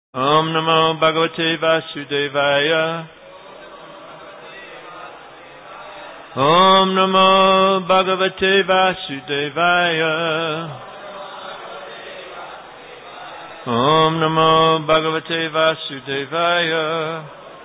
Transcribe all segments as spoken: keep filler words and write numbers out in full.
Om Namo Bhagavate Vasudevaya. Om Namo Bhagavate Vasudevaya. Om Namo Bhagavate Vasudevaya.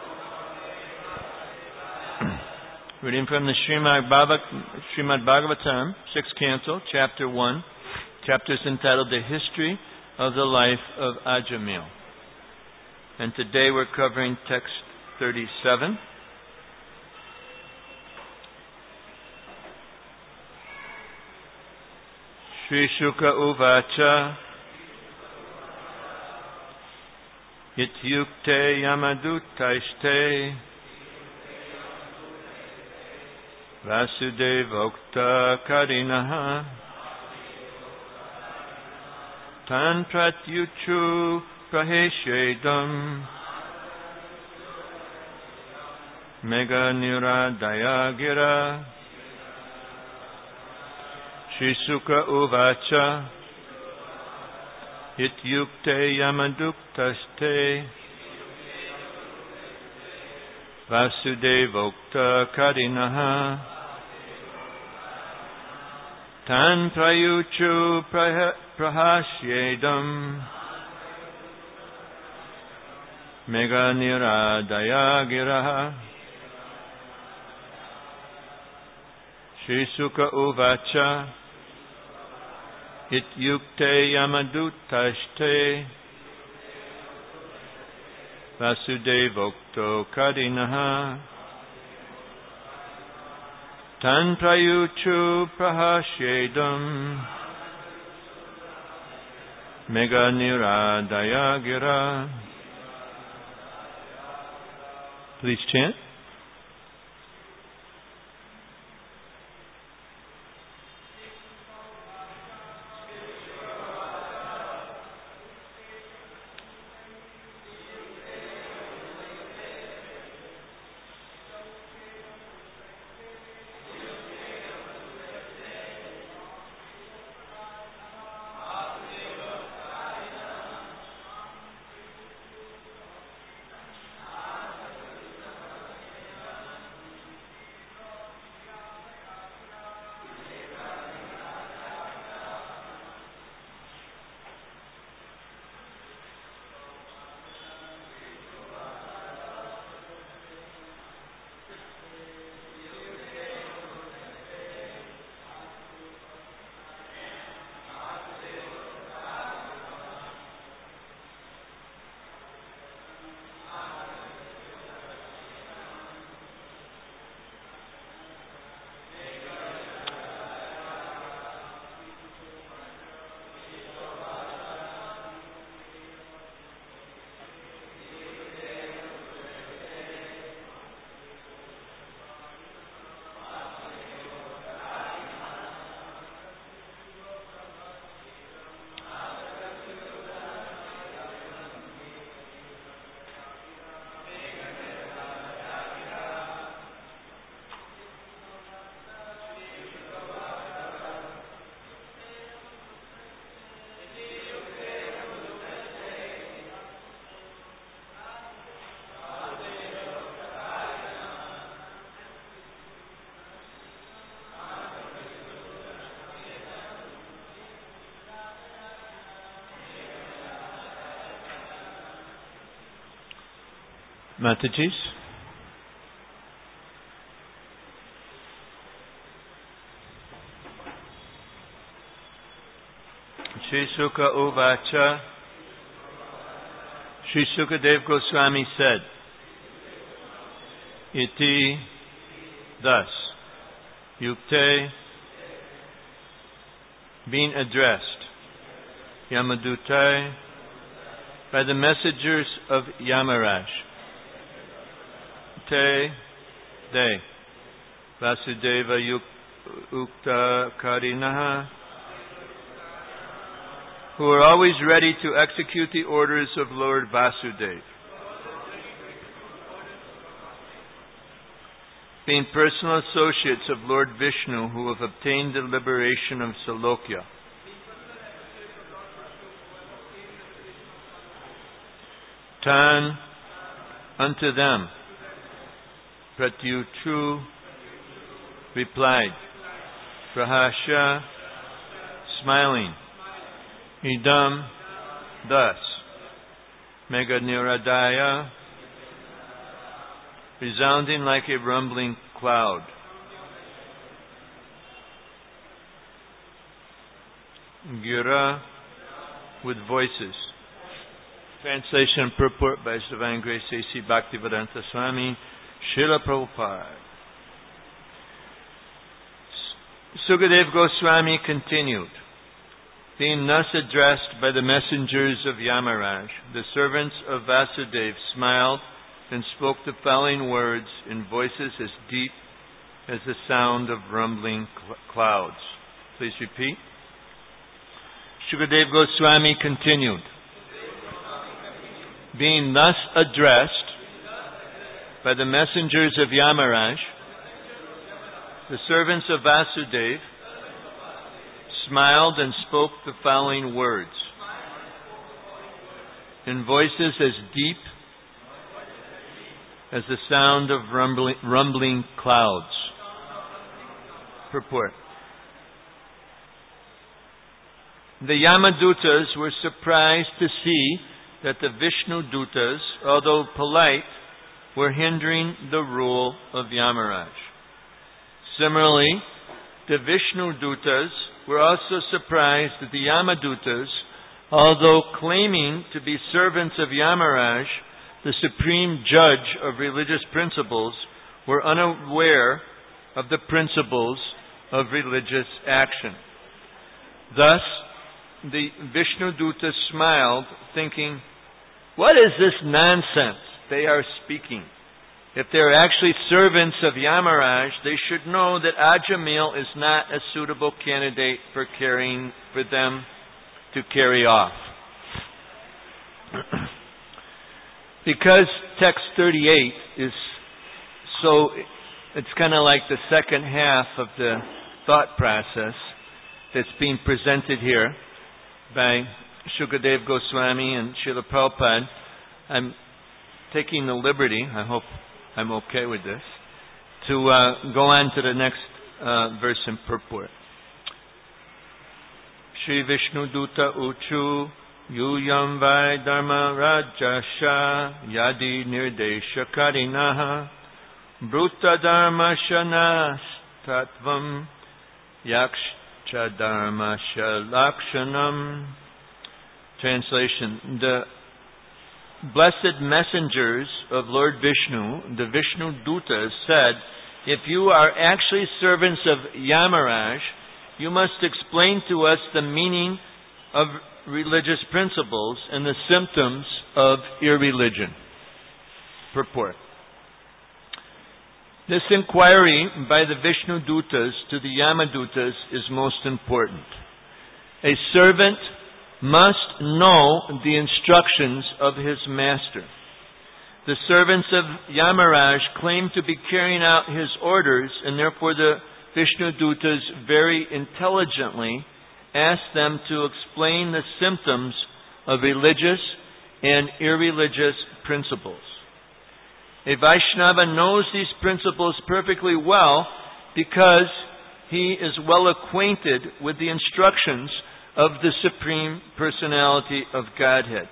Reading from the Srimad, Bhava, Srimad Bhagavatam, sixth canto, chapter one. Chapter is entitled The History of the Life of Ajamil. And today we're covering text thirty-seven. Sri Shuka Uvacha Ityukte Yamadutaishte Vasudevokta Karinaha Tantratyuchu Praheshedam Mega Niradaya Gira Shisuka Uvacha Ityukte Yamaduktaste Vasudevokta Karinaha Tan Prayuchu Prahashyedam Mega Niradaya Giraha Shisuka Uvacha Ityukte Yamadutashte Vasudevokto Karinaha Tan Prayuchu Prahashyedam Mega Niradaya Gira. Please chant. Mataji's. Sri Sukha Uvacha. Sri Sukadev Goswami said, Iti, thus, Yukte, being addressed, Yamadutai, by the messengers of Yamaraj. Te, they, Vasudeva Ukta Karinaha, who are always ready to execute the orders of Lord Vasudeva. Being personal associates of Lord Vishnu who have obtained the liberation of Salokya. Tan unto them. Pratyuchu replied. Prahasya, smiling. Idam, thus. Megha-niradaya, resounding like a rumbling cloud. Gira, with voices. Translation and purport by His Divine Grace A C Bhaktivedanta Swami Srila Prabhupada. Sukadeva Goswami continued. Being thus addressed by the messengers of Yamaraj, the servants of Vasudeva smiled and spoke the following words in voices as deep as the sound of rumbling cl- clouds. Please repeat. Sukadeva Goswami continued. Being thus addressed by the messengers of Yamaraj, the servants of Vasudeva smiled and spoke the following words in voices as deep as the sound of rumbling, rumbling clouds. Purport. The Yamadutas were surprised to see that the Vishnu Dutas, although polite, were hindering the rule of Yamaraj. Similarly, the Vishnu Dutas were also surprised that the Yamadutas, although claiming to be servants of Yamaraj, the supreme judge of religious principles, were unaware of the principles of religious action. Thus, the Vishnu Dutas smiled, thinking, "What is this nonsense they are speaking? If they are actually servants of Yamaraj, they should know that Ajamil is not a suitable candidate for carrying for them to carry off." Because text thirty-eight is so, it's kind of like the second half of the thought process that's being presented here by Sukadeva Goswami and Srila Prabhupada. I'm taking the liberty, I hope I'm okay with this, to uh, go on to the next uh, verse and purport. Shri Vishnu Duta Uchu Yuyam Vai Dharma Rajasha Yadi Nirdesha Karinaha Bruta Dharma Shanas Tattvam Yaksha Dharma Shalakshanam. Translation. The blessed messengers of Lord Vishnu, the Vishnu Dutas, said, if you are actually servants of Yamaraj, you must explain to us the meaning of religious principles and the symptoms of irreligion. Purport. This inquiry by the Vishnu Dutas to the Yamadutas is most important. A servant must know the instructions of his master. The servants of Yamaraj claim to be carrying out his orders, and therefore the Vishnu Dutas very intelligently ask them to explain the symptoms of religious and irreligious principles. A Vaishnava knows these principles perfectly well because he is well acquainted with the instructions of the Supreme Personality of Godhead.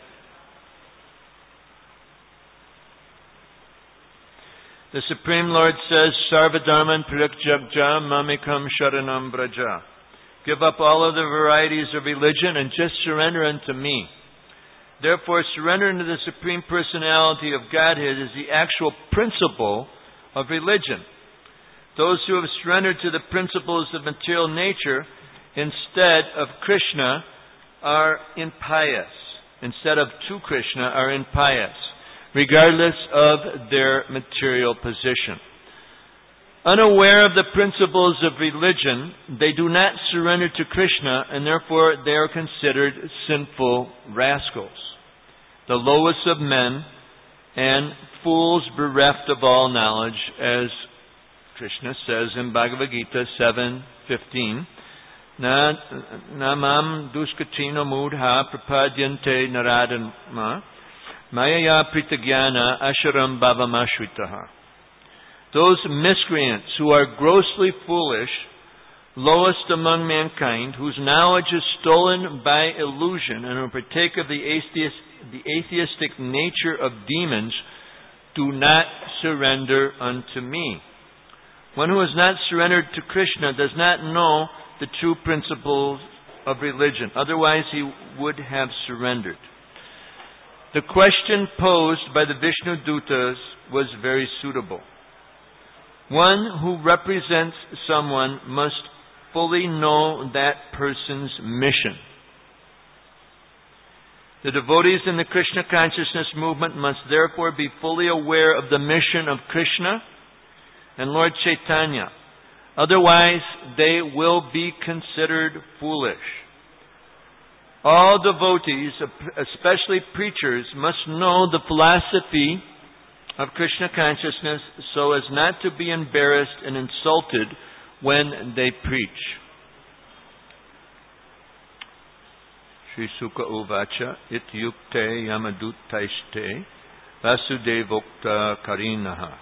The Supreme Lord says, Sarvadharman Parityajya Mamikam Sharanam Braja. Give up all of the varieties of religion and just surrender unto me. Therefore, surrender unto the Supreme Personality of Godhead is the actual principle of religion. Those who have surrendered to the principles of material nature instead of Krishna are impious. Instead of to Krishna are impious, regardless of their material position. Unaware of the principles of religion, they do not surrender to Krishna, and therefore they are considered sinful rascals, the lowest of men, and fools bereft of all knowledge, as Krishna says in Bhagavad Gita seven fifteen. Na namam duskachino mudha prapadyante naradama Mayaya Pritagyana Asharam Bhavamashvitaha. Those miscreants who are grossly foolish, lowest among mankind, whose knowledge is stolen by illusion and who partake of the, atheist, the atheistic nature of demons, do not surrender unto me. One who has not surrendered to Krishna does not know the true principles of religion. Otherwise he would have surrendered. The question posed by the Vishnu Dutas was very suitable. One who represents someone must fully know that person's mission. The devotees in the Krishna consciousness movement must therefore be fully aware of the mission of Krishna and Lord Chaitanya. Otherwise, they will be considered foolish. All devotees, especially preachers, must know the philosophy of Krishna consciousness so as not to be embarrassed and insulted when they preach. Sri Sukha Uvacha Ityukte Yamaduttaishte Vasudevokta Karinaha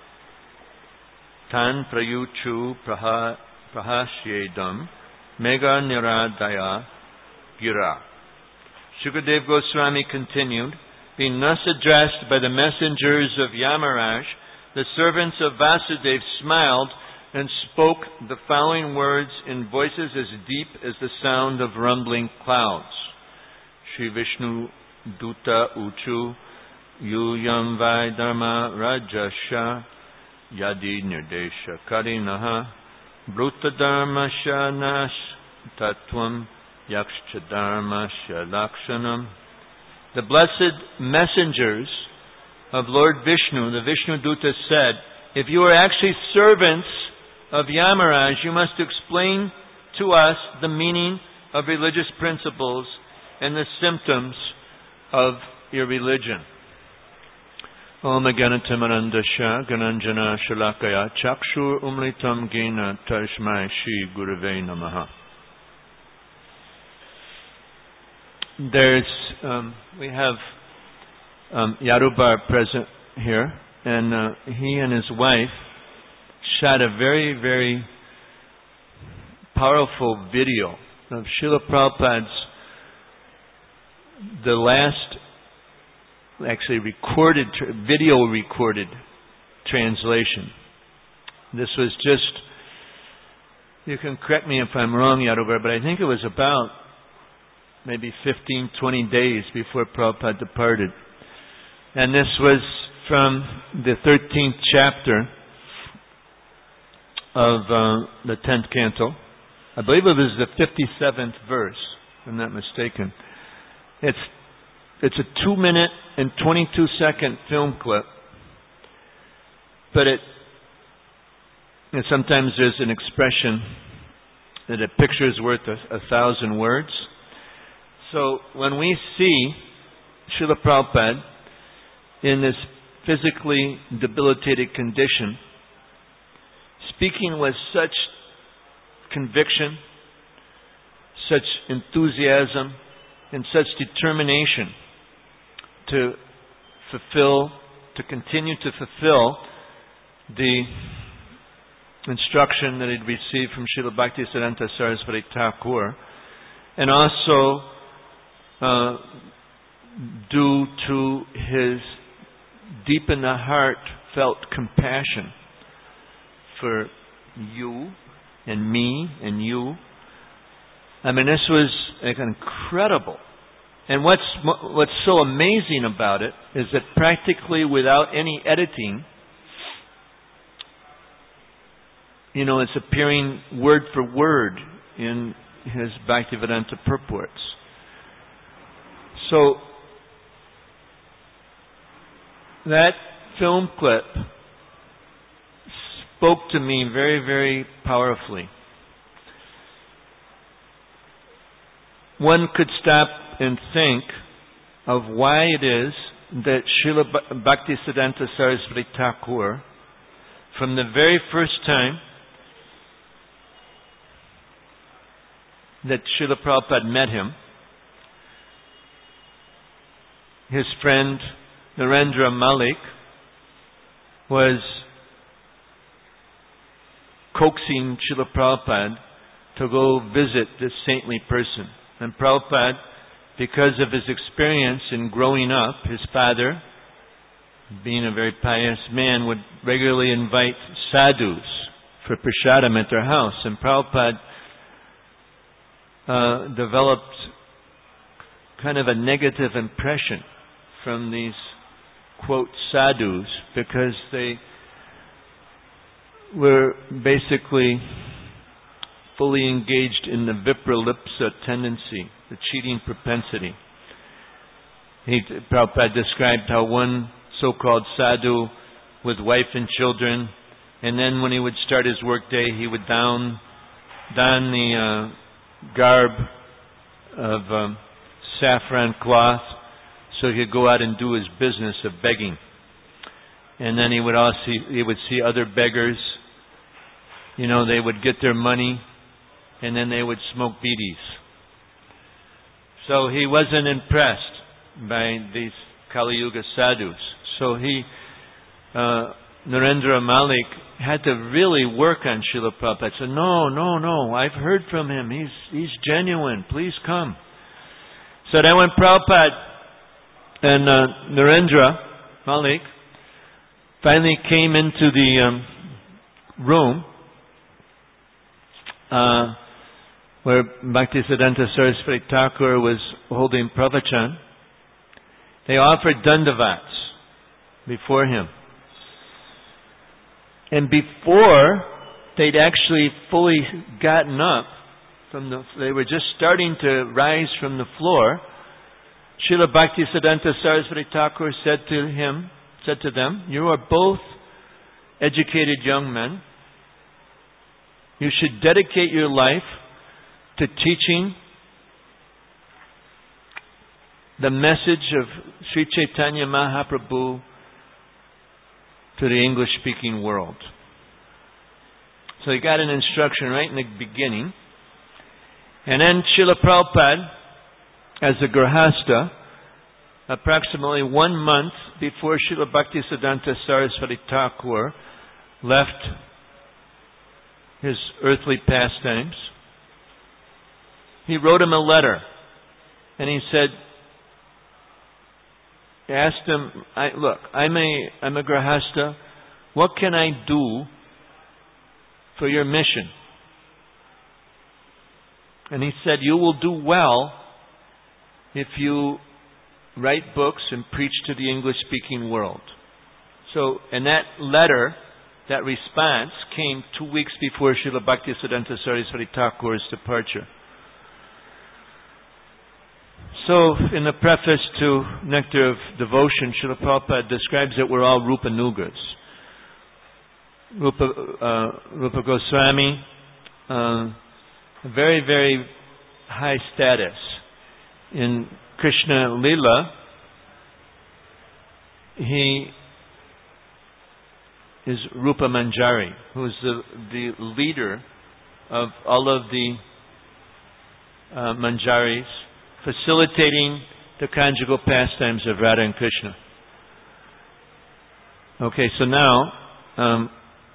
Tan Prayuchu Prahasyedam Mega Niradaya Gira. Shukadev Goswami continued, being thus addressed by the messengers of Yamaraj, the servants of Vasudev smiled and spoke the following words in voices as deep as the sound of rumbling clouds. Shri Vishnu Duta Uchu Yuyam Vai Dharma Rajasha Yadi Nirdesha Karinaha Bruta Dharma Shanash Tatvam Yaksha Dharma Shalakshanam. The blessed messengers of Lord Vishnu, the Vishnu Dutas, said, if you are actually servants of Yamaraj, you must explain to us the meaning of religious principles and the symptoms of your religion. Om Ganatamarandasha Gananjana Shalakaya Chakshur Umlitam Gena Tashmai Shri Gurave Namaha. There's, um, we have um, Yarubar present here, and uh, he and his wife shot a very, very powerful video of Srila Prabhupada's, the last, actually recorded, video recorded translation. This was just, you can correct me if I'm wrong, Yarubar, but I think it was about maybe fifteen, twenty days before Prabhupada departed. And this was from the thirteenth chapter of uh, the tenth canto. I believe it was the fifty-seventh verse, if I'm not mistaken. It's it's a two minute and twenty-two second film clip, but it, and sometimes there's an expression that a picture is worth a, a thousand words. So when we see Srila Prabhupada in this physically debilitated condition, speaking with such conviction, such enthusiasm, and such determination to fulfill, to continue to fulfill the instruction that he'd received from Srila Bhaktisiddhanta Saraswati Thakur, and also Uh, due to his deep in the heart felt compassion for you and me and you. I mean, this was like incredible. And what's what's so amazing about it is that practically without any editing, you know, it's appearing word for word in his Bhaktivedanta purports. So, that film clip spoke to me very, very powerfully. One could stop and think of why it is that Srila Bhaktisiddhanta Saraswati Thakur, from the very first time that Srila Prabhupada met him, his friend Narendra Malik was coaxing Srila Prabhupada to go visit this saintly person. And Prabhupada, because of his experience in growing up, his father, being a very pious man, would regularly invite sadhus for prasadam at their house. And Prabhupada uh, developed kind of a negative impression from these, quote, sadhus, because they were basically fully engaged in the vipralipsa tendency, the cheating propensity. He, Prabhupada described how one so-called sadhu with wife and children, and then when he would start his work day, he would don, don the uh, garb of um, saffron cloth so he could go out and do his business of begging. And then he would also see, he would see other beggars. You know, they would get their money and then they would smoke bidis. So he wasn't impressed by these Kali Yuga sadhus. So he, uh, Narendra Malik, had to really work on Srila Prabhupada. Said, no, no, no, I've heard from him. He's he's genuine. Please come. So then when Prabhupada and uh, Narendra Malik finally came into the um, room uh, where Bhaktisiddhanta Saraswati Thakur was holding pravachan, they offered dandavats before him. And before they'd actually fully gotten up from the, they were just starting to rise from the floor, Srila Bhaktisiddhanta Saraswati Thakur said to him, said to them, you are both educated young men. You should dedicate your life to teaching the message of Sri Chaitanya Mahaprabhu to the English-speaking world. So he got an instruction right in the beginning. And then Srila Prabhupada, as a Grihastha, approximately one month before Srila Bhaktisiddhanta Saraswati Thakur left his earthly pastimes, he wrote him a letter. And he said, he asked him, I, look, I'm a, I'm a Grihastha. What can I do for your mission? And he said, you will do well if you write books and preach to the English-speaking world. So, in that letter, that response came two weeks before Srila Bhaktisiddhanta Saraswati Thakur's departure. So, in the preface to Nectar of Devotion, Srila Prabhupada describes that we're all Rupanugas. Rupa, uh, Rupa Goswami, uh, very, very high status. In Krishna Lila, he is Rupa Manjari, who is the, the leader of all of the uh, Manjaris, facilitating the conjugal pastimes of Radha and Krishna. Okay, so now um,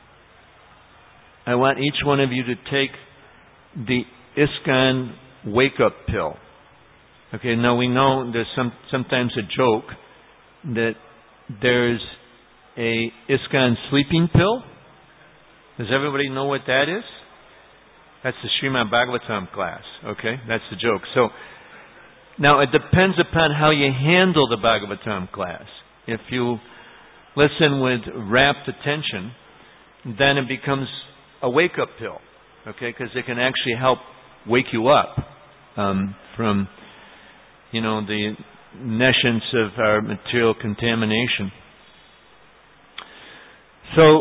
I want each one of you to take the ISKCON wake-up pill. Okay, now we know there's some sometimes a joke that there's a ISKCON sleeping pill. Does everybody know what that is? That's the Srimad Bhagavatam class. Okay, that's the joke. So now it depends upon how you handle the Bhagavatam class. If you listen with rapt attention, then it becomes a wake-up pill. Okay, because it can actually help wake you up um, from, you know, the nescience of our material contamination. So,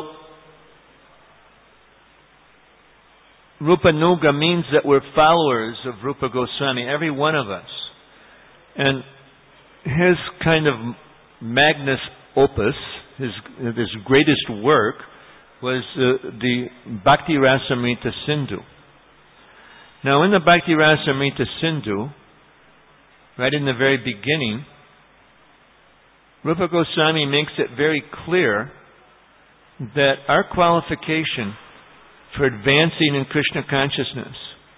Rupanuga means that we're followers of Rupa Goswami, every one of us. And his kind of magnus opus, his, his greatest work, was uh, the Bhakti Rasamrita Sindhu. Now in the Bhakti Rasamrita Sindhu, right in the very beginning, Rupa Goswami makes it very clear that our qualification for advancing in Krishna consciousness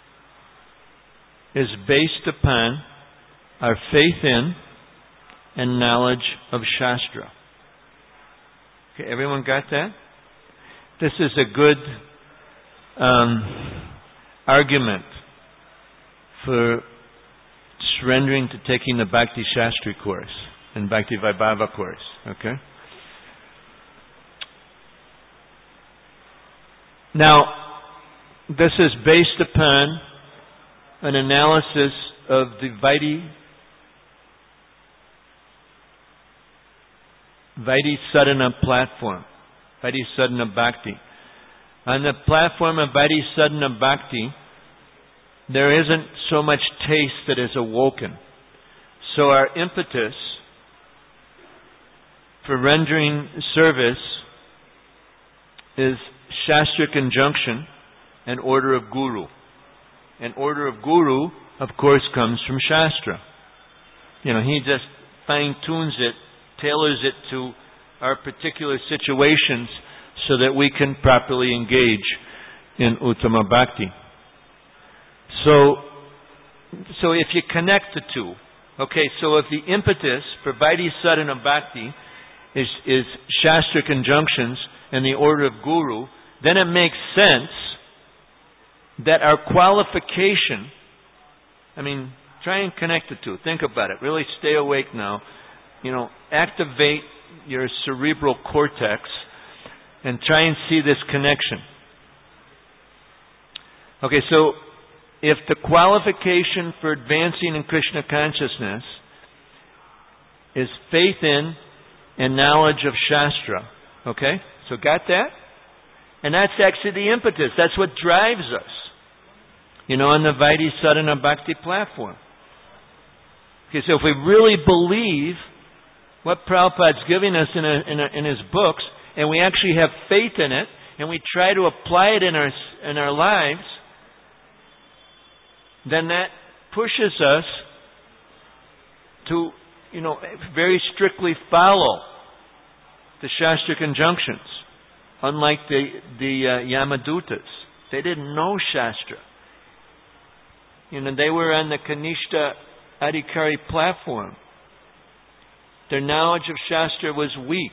is based upon our faith in and knowledge of Shastra. Okay, everyone got that? This is a good um, argument for surrendering to taking the Bhakti Shastri course and Bhakti Vaibhava course. Okay? Now, this is based upon an analysis of the Vaidhi Vaidhi Sadhana platform, Vaidhi Sadhana Bhakti. On the platform of Vaidhi Sadhana Bhakti, there isn't so much taste that is awoken. So our impetus for rendering service is Shastra conjunction and order of Guru. And order of Guru, of course, comes from Shastra. You know, he just fine-tunes it, tailors it to our particular situations so that we can properly engage in Uttama Bhakti. So, so if you connect the two, okay, so if the impetus for Vaidhi Sadhana Bhakti is, is Shastra conjunctions and the order of Guru, then it makes sense that our qualification, I mean, try and connect the two. Think about it. Really stay awake now. You know, activate your cerebral cortex and try and see this connection. Okay, so if the qualification for advancing in Krishna consciousness is faith in and knowledge of Shastra, okay? So got that? And that's actually the impetus. That's what drives us. You know, on the Vaidhi Sadhana Bhakti platform. Okay, so if we really believe what Prabhupada's giving us in, a, in, a, in his books, and we actually have faith in it, and we try to apply it in our in our lives, then that pushes us to, you know, very strictly follow the Shastra conjunctions. Unlike the the uh, Yamadutas, they didn't know Shastra. You know, they were on the Kanishta Adhikari platform. Their knowledge of Shastra was weak.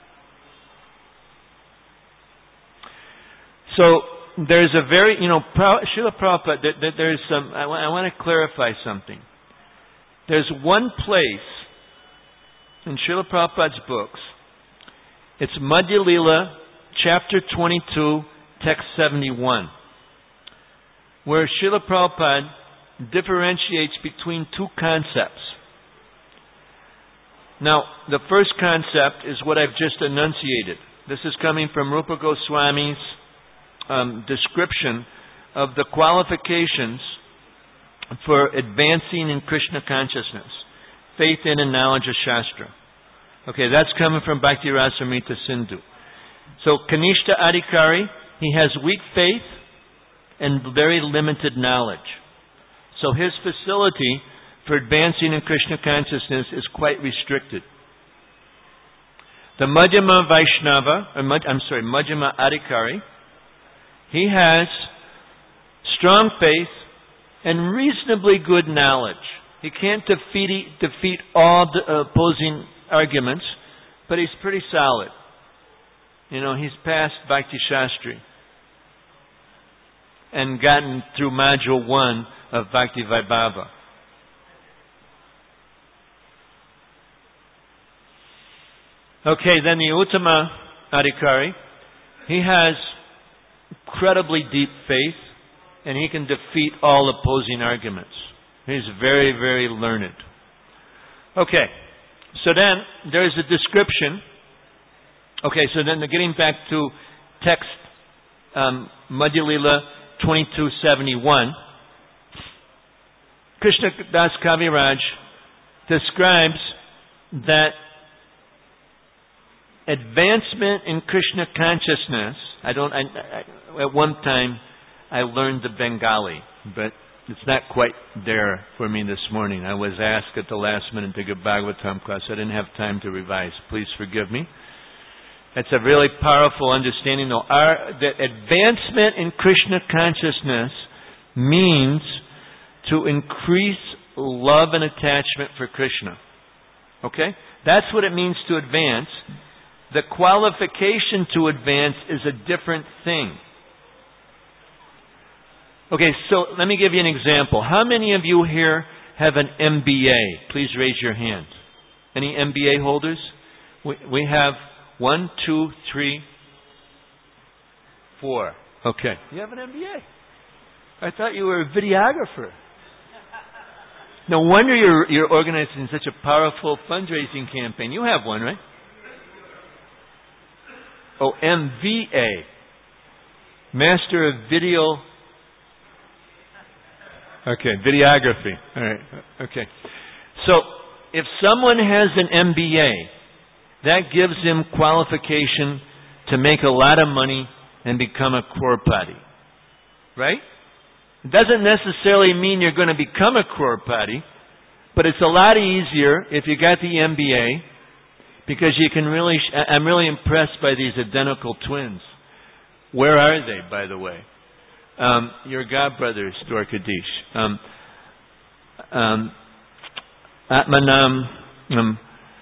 So there's a very, you know, Srila Prabhupada, there, there's some, I, I want to clarify something. There's one place in Srila Prabhupada's books, it's Madhya Lila, chapter twenty-two, text seventy-one, where Srila Prabhupada differentiates between two concepts. Now, the first concept is what I've just enunciated. This is coming from Rupa Goswami's um, description of the qualifications for advancing in Krishna consciousness. Faith in and knowledge of Shastra. Okay, that's coming from Bhakti Rasamrita Sindhu. So, Kanishta Adhikari, he has weak faith and very limited knowledge. So his facility for advancing in Krishna consciousness is quite restricted. The Madhyama Vaishnava, or Mad, I'm sorry, Madhyama Adhikari, he has strong faith and reasonably good knowledge. He can't defeat, defeat all the opposing arguments, but he's pretty solid. You know, he's passed Bhakti Shastri and gotten through module one of Bhakti Vaibhava. Okay, then the Uttama Adhikari, he has incredibly deep faith and he can defeat all opposing arguments. He's very, very learned. Okay, so then there's a description. Okay, so then getting back to text um, Madhya Lila twenty-two seventy-one, Krishna Das Kaviraj describes that advancement in Krishna consciousness, I don't, I, I, at one time I learned the Bengali, but it's not quite there for me this morning. I was asked at the last minute to give Bhagavatam class. I didn't have time to revise. Please forgive me. It's a really powerful understanding, though. Our, that advancement in Krishna consciousness means to increase love and attachment for Krishna. Okay? That's what it means to advance. The qualification to advance is a different thing. Okay, so let me give you an example. How many of you here have an M B A? Please raise your hand. Any M B A holders? We, we have one, two, three, four. Okay. You have an M B A. I thought you were a videographer. No wonder you're, you're organizing such a powerful fundraising campaign. You have one, right? Oh, M V A. Master of Video... Okay, videography. All right. Okay. So, if someone has an M B A, that gives him qualification to make a lot of money and become a Crorepati. Right? It doesn't necessarily mean you're going to become a Crorepati, but it's a lot easier if you got the M B A, because you can really, I'm really impressed by these identical twins. Where are they, by the way? Um, your godbrothers, Dwarkadish. Um, um, Atmanam, um,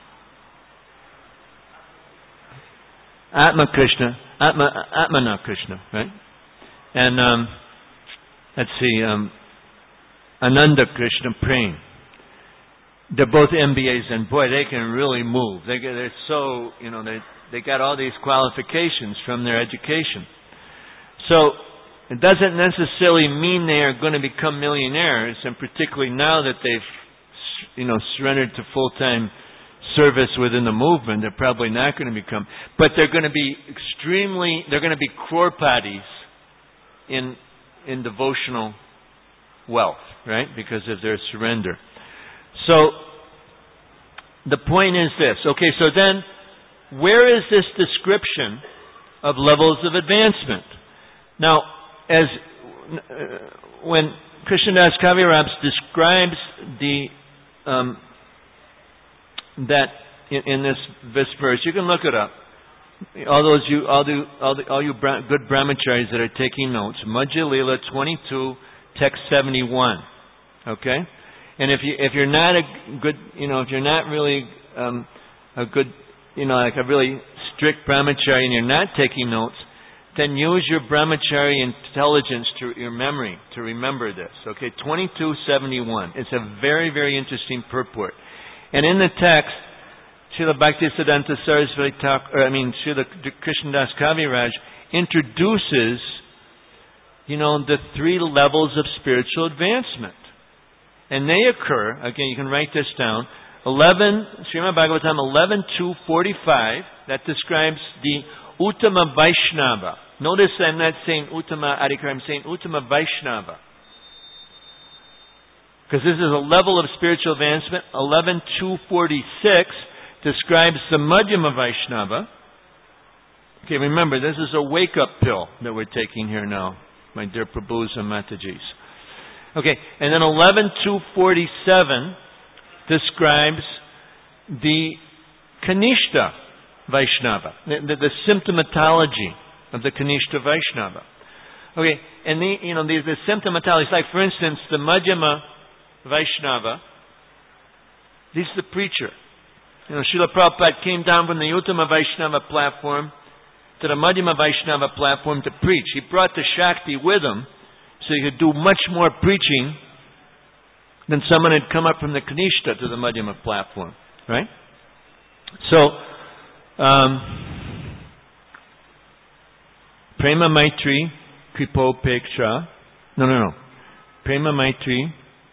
Atma Krishna, Atma, Atmana Krishna, right? And um, let's see, um, Ananda Krishna Prem. They're both M B As, and boy, they can really move. They, they're so, you know, they they got all these qualifications from their education. So it doesn't necessarily mean they are going to become millionaires, and particularly now that they've, you know, surrendered to full-time service within the movement, they're probably not going to become. But they're going to be extremely, they're going to be Crorepatis in in devotional wealth, right? Because of their surrender. So the point is this. Okay, so then where is this description of levels of advancement? Now, as uh, when Krishnadas Kaviraj describes the um, that in, in this this verse, you can look it up. All those you all do all, the, all you bra- good brahmacharis that are taking notes. Madhya Lila twenty-two, text seventy-one. Okay, and if you if you're not a good you know if you're not really um, a good you know like a really strict brahmachari and you're not taking notes, then use your brahmachari intelligence to your memory to remember this. Okay, twenty-two seventy-one. It's a very, very interesting purport. And in the text, Srila Bhaktisiddhanta Saraswati Thakur, I mean, Srila Krishnadas Kaviraj introduces, you know, the three levels of spiritual advancement. And they occur, again, you can write this down, eleven, Srimad Bhagavatam eleven two forty-five, that describes the Uttama Vaishnava. Notice I'm not saying Uttama Adhikar, I'm saying Uttama Vaishnava. Because this is a level of spiritual advancement. eleven two forty-six describes the Madhyama Vaishnava. Okay, remember, this is a wake-up pill that we're taking here now, my dear Prabhus and Matajis. Okay, and then eleven two forty-seven describes the Kanishta Vaishnava, the, the, the symptomatology of the Kanishta Vaishnava. Okay, and the, you know, the, the symptomatology, like for instance, the Madhyama Vaishnava, this is the preacher. You know, Srila Prabhupada came down from the Uttama Vaishnava platform to the Madhyama Vaishnava platform to preach. He brought the Shakti with him so he could do much more preaching than someone had come up from the Kanishta to the Madhyama platform. Right? So, Um, Prema Maitri Kripopeksha. No, no, no. Prema Maitri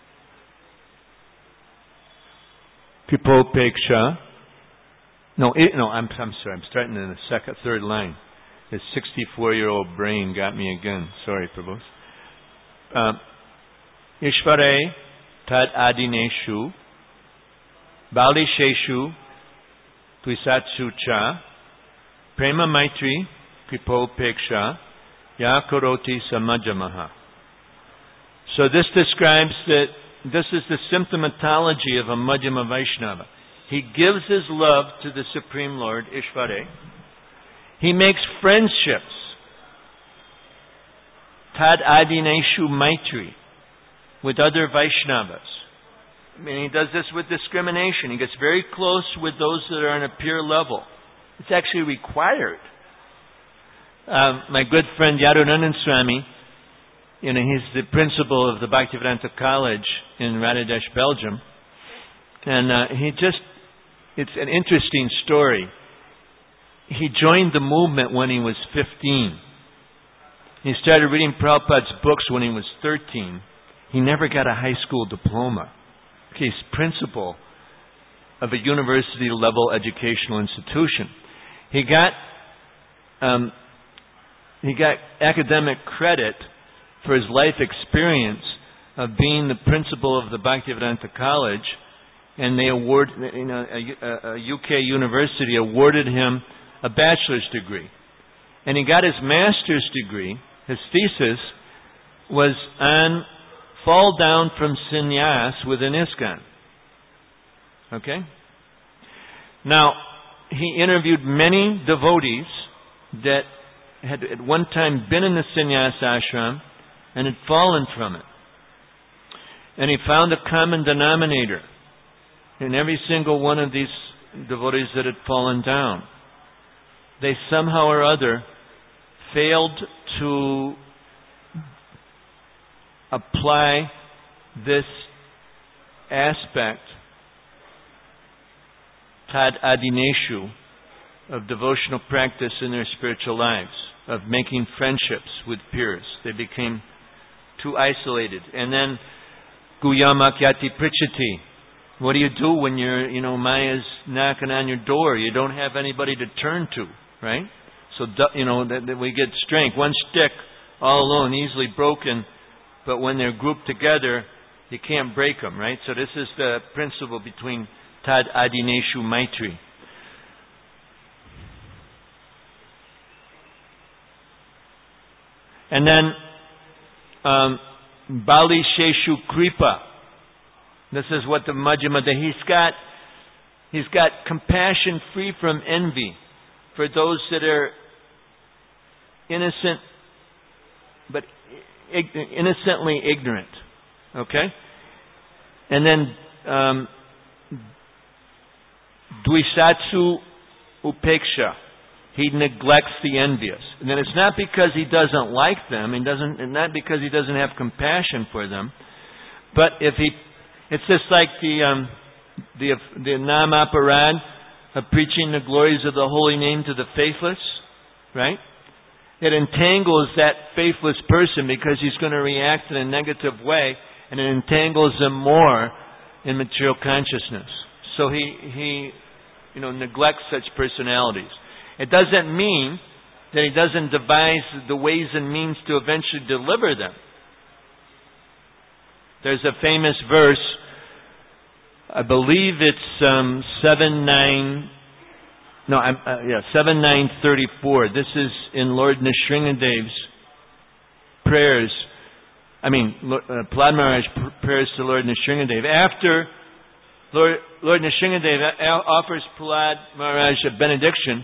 Kripopeksha. No, it, no. I'm, I'm sorry. I'm starting in the second, third line. This sixty-four-year-old brain got me again. Sorry, Prabhu. Uh, Ishvare Tad Adineshu Balisheshu Tvisatsu cha Prema Maitri Kripopeksha Ya Karoti Samajamaha. So this describes that this is the symptomatology of a Madhyama Vaishnava. He gives his love to the Supreme Lord, Ishvara. He makes friendships. Tad adineshu maitri, with other Vaishnavas. I mean, he does this with discrimination. He gets very close with those that are on a pure level. It's actually required. Um, my good friend Yadunandan Swami, you know, he's the principal of the Bhaktivedanta College in Radhadesh, Belgium. And uh, he just, it's an interesting story. He joined the movement when he was fifteen. He started reading Prabhupada's books when he was thirteen. He never got a high school diploma. He's principal of a university-level educational institution. He got um, he got academic credit for his life experience of being the principal of the Bhaktivedanta College, and they award, you know, a, a U K university awarded him a bachelor's degree, and he got his master's degree. His thesis was on fall down from sannyas within ISKCON. Okay? Now, he interviewed many devotees that had at one time been in the sannyas ashram and had fallen from it. And he found a common denominator in every single one of these devotees that had fallen down. They somehow or other failed to apply this aspect, tad adineshu, of devotional practice in their spiritual lives, of making friendships with peers. They became too isolated. And then, guyamakyati prichati. What do you do when you're, you know, Maya's knocking on your door? You don't have anybody to turn to, right? So, you know, that, that we get strength. One stick, all alone, easily broken. But when they're grouped together, you can't break them, right? So this is the principle between tad adineshu maitri. And then, um, bali sheshu kripa. This is what the Madhyama, he's got, he's got compassion free from envy for those that are innocent, but innocently ignorant. Okay? And then, um, dvisatsu upeksha. He neglects the envious. And then it's not because he doesn't like them, and doesn't, and not because he doesn't have compassion for them, but if he, it's just like the, um, the, the Nam Aparad of preaching the glories of the holy name to the faithless, right? It entangles that faithless person because he's going to react in a negative way, and it entangles them more in material consciousness. So he, he, you know, neglects such personalities. It doesn't mean that he doesn't devise the ways and means to eventually deliver them. There's a famous verse, I believe it's um, seven nine. No, I'm, uh, yeah, seven nine thirty four. This is in Lord Nrsingadev's prayers. I mean, uh, Prahlad Maharaj prayers to Lord Nrsingadev. After Lord, Lord Nrsingadev offers Prahlad Maharaj a benediction,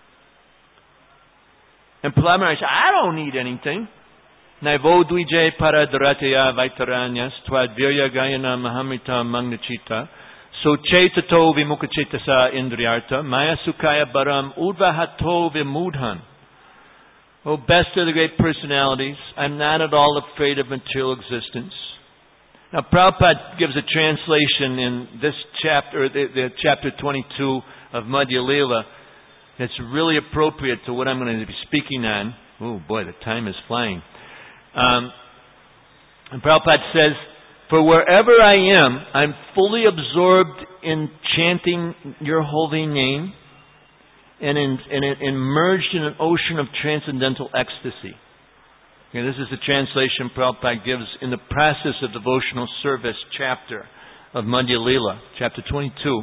and Prahlad Maharaj said, I don't need anything. Naivo dvije paradrataya vaitaranyas twadvirya gayana mahamrita magnachita so chetato vimukachetasa indriyarta maya sukaya baram udvahato vimudhan. Oh, best of the great personalities, I'm not at all afraid of material existence. Now, Prabhupada gives a translation in this chapter, the, the chapter twenty-two of Madhya Lila, that's really appropriate to what I'm going to be speaking on. Oh boy, the time is flying. Um, and Prabhupada says, for wherever I am, I'm fully absorbed in chanting your holy name and, in, and in, immersed in an ocean of transcendental ecstasy. Okay, this is the translation Prabhupada gives in the process of devotional service chapter of Madhya Lila, chapter twenty-two.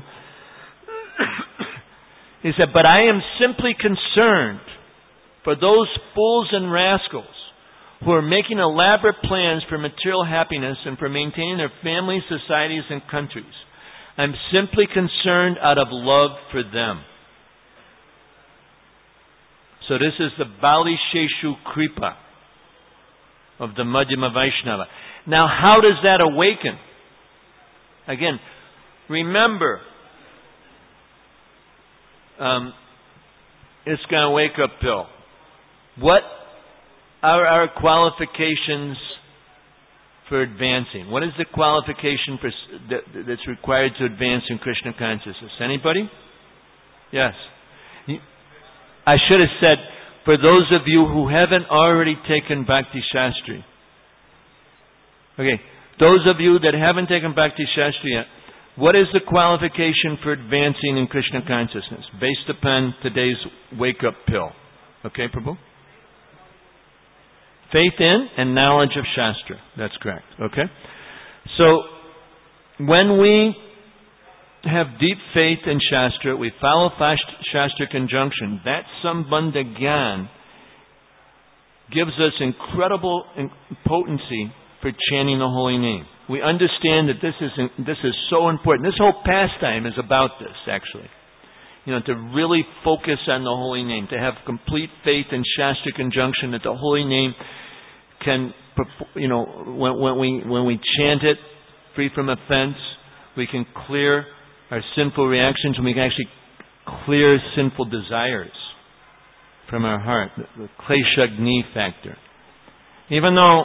He said, but I am simply concerned for those fools and rascals who are making elaborate plans for material happiness and for maintaining their families, societies, and countries. I'm simply concerned out of love for them. So this is the Bali Sheshu Kripa of the Madhyama Vaishnava. Now, how does that awaken? Again, remember, um, it's going to wake up pill. What are our qualifications for advancing? What is the qualification for, that, that's required to advance in Krishna consciousness? Anybody? Yes. I should have said, for those of you who haven't already taken Bhakti Shastri. Okay, those of you that haven't taken Bhakti Shastri yet, what is the qualification for advancing in Krishna consciousness based upon today's wake-up pill? Okay, Prabhu? Faith in and knowledge of Shastra. That's correct. Okay? So, when we have deep faith in Shastra, we follow Shastra conjunction, that Sambandha Gyan gives us incredible potency for chanting the holy name. We understand that this is this is so important. This whole pastime is about this, actually. You know, to really focus on the holy name, to have complete faith in Shastra conjunction, that the holy name can, you know, when, when we when we chant it, free from offense, we can clear our sinful reactions, and we can actually clear sinful desires from our heart, the, the Kleshagni factor. Even though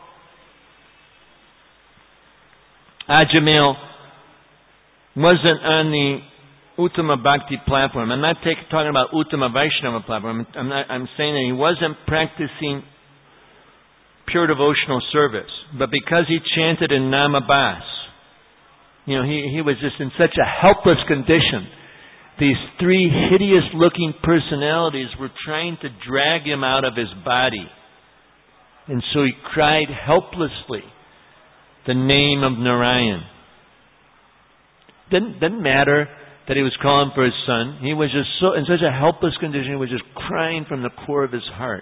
Ajamil wasn't on the Uttama Bhakti platform, I'm not take, talking about Uttama Vaishnava platform, I'm, not, I'm saying that he wasn't practicing pure devotional service, but because he chanted in Namabas, you know, he, he was just in such a helpless condition. These three hideous-looking personalities were trying to drag him out of his body. And so he cried helplessly the name of Narayan. Didn't, didn't matter that he was calling for his son. He was just so in such a helpless condition, he was just crying from the core of his heart.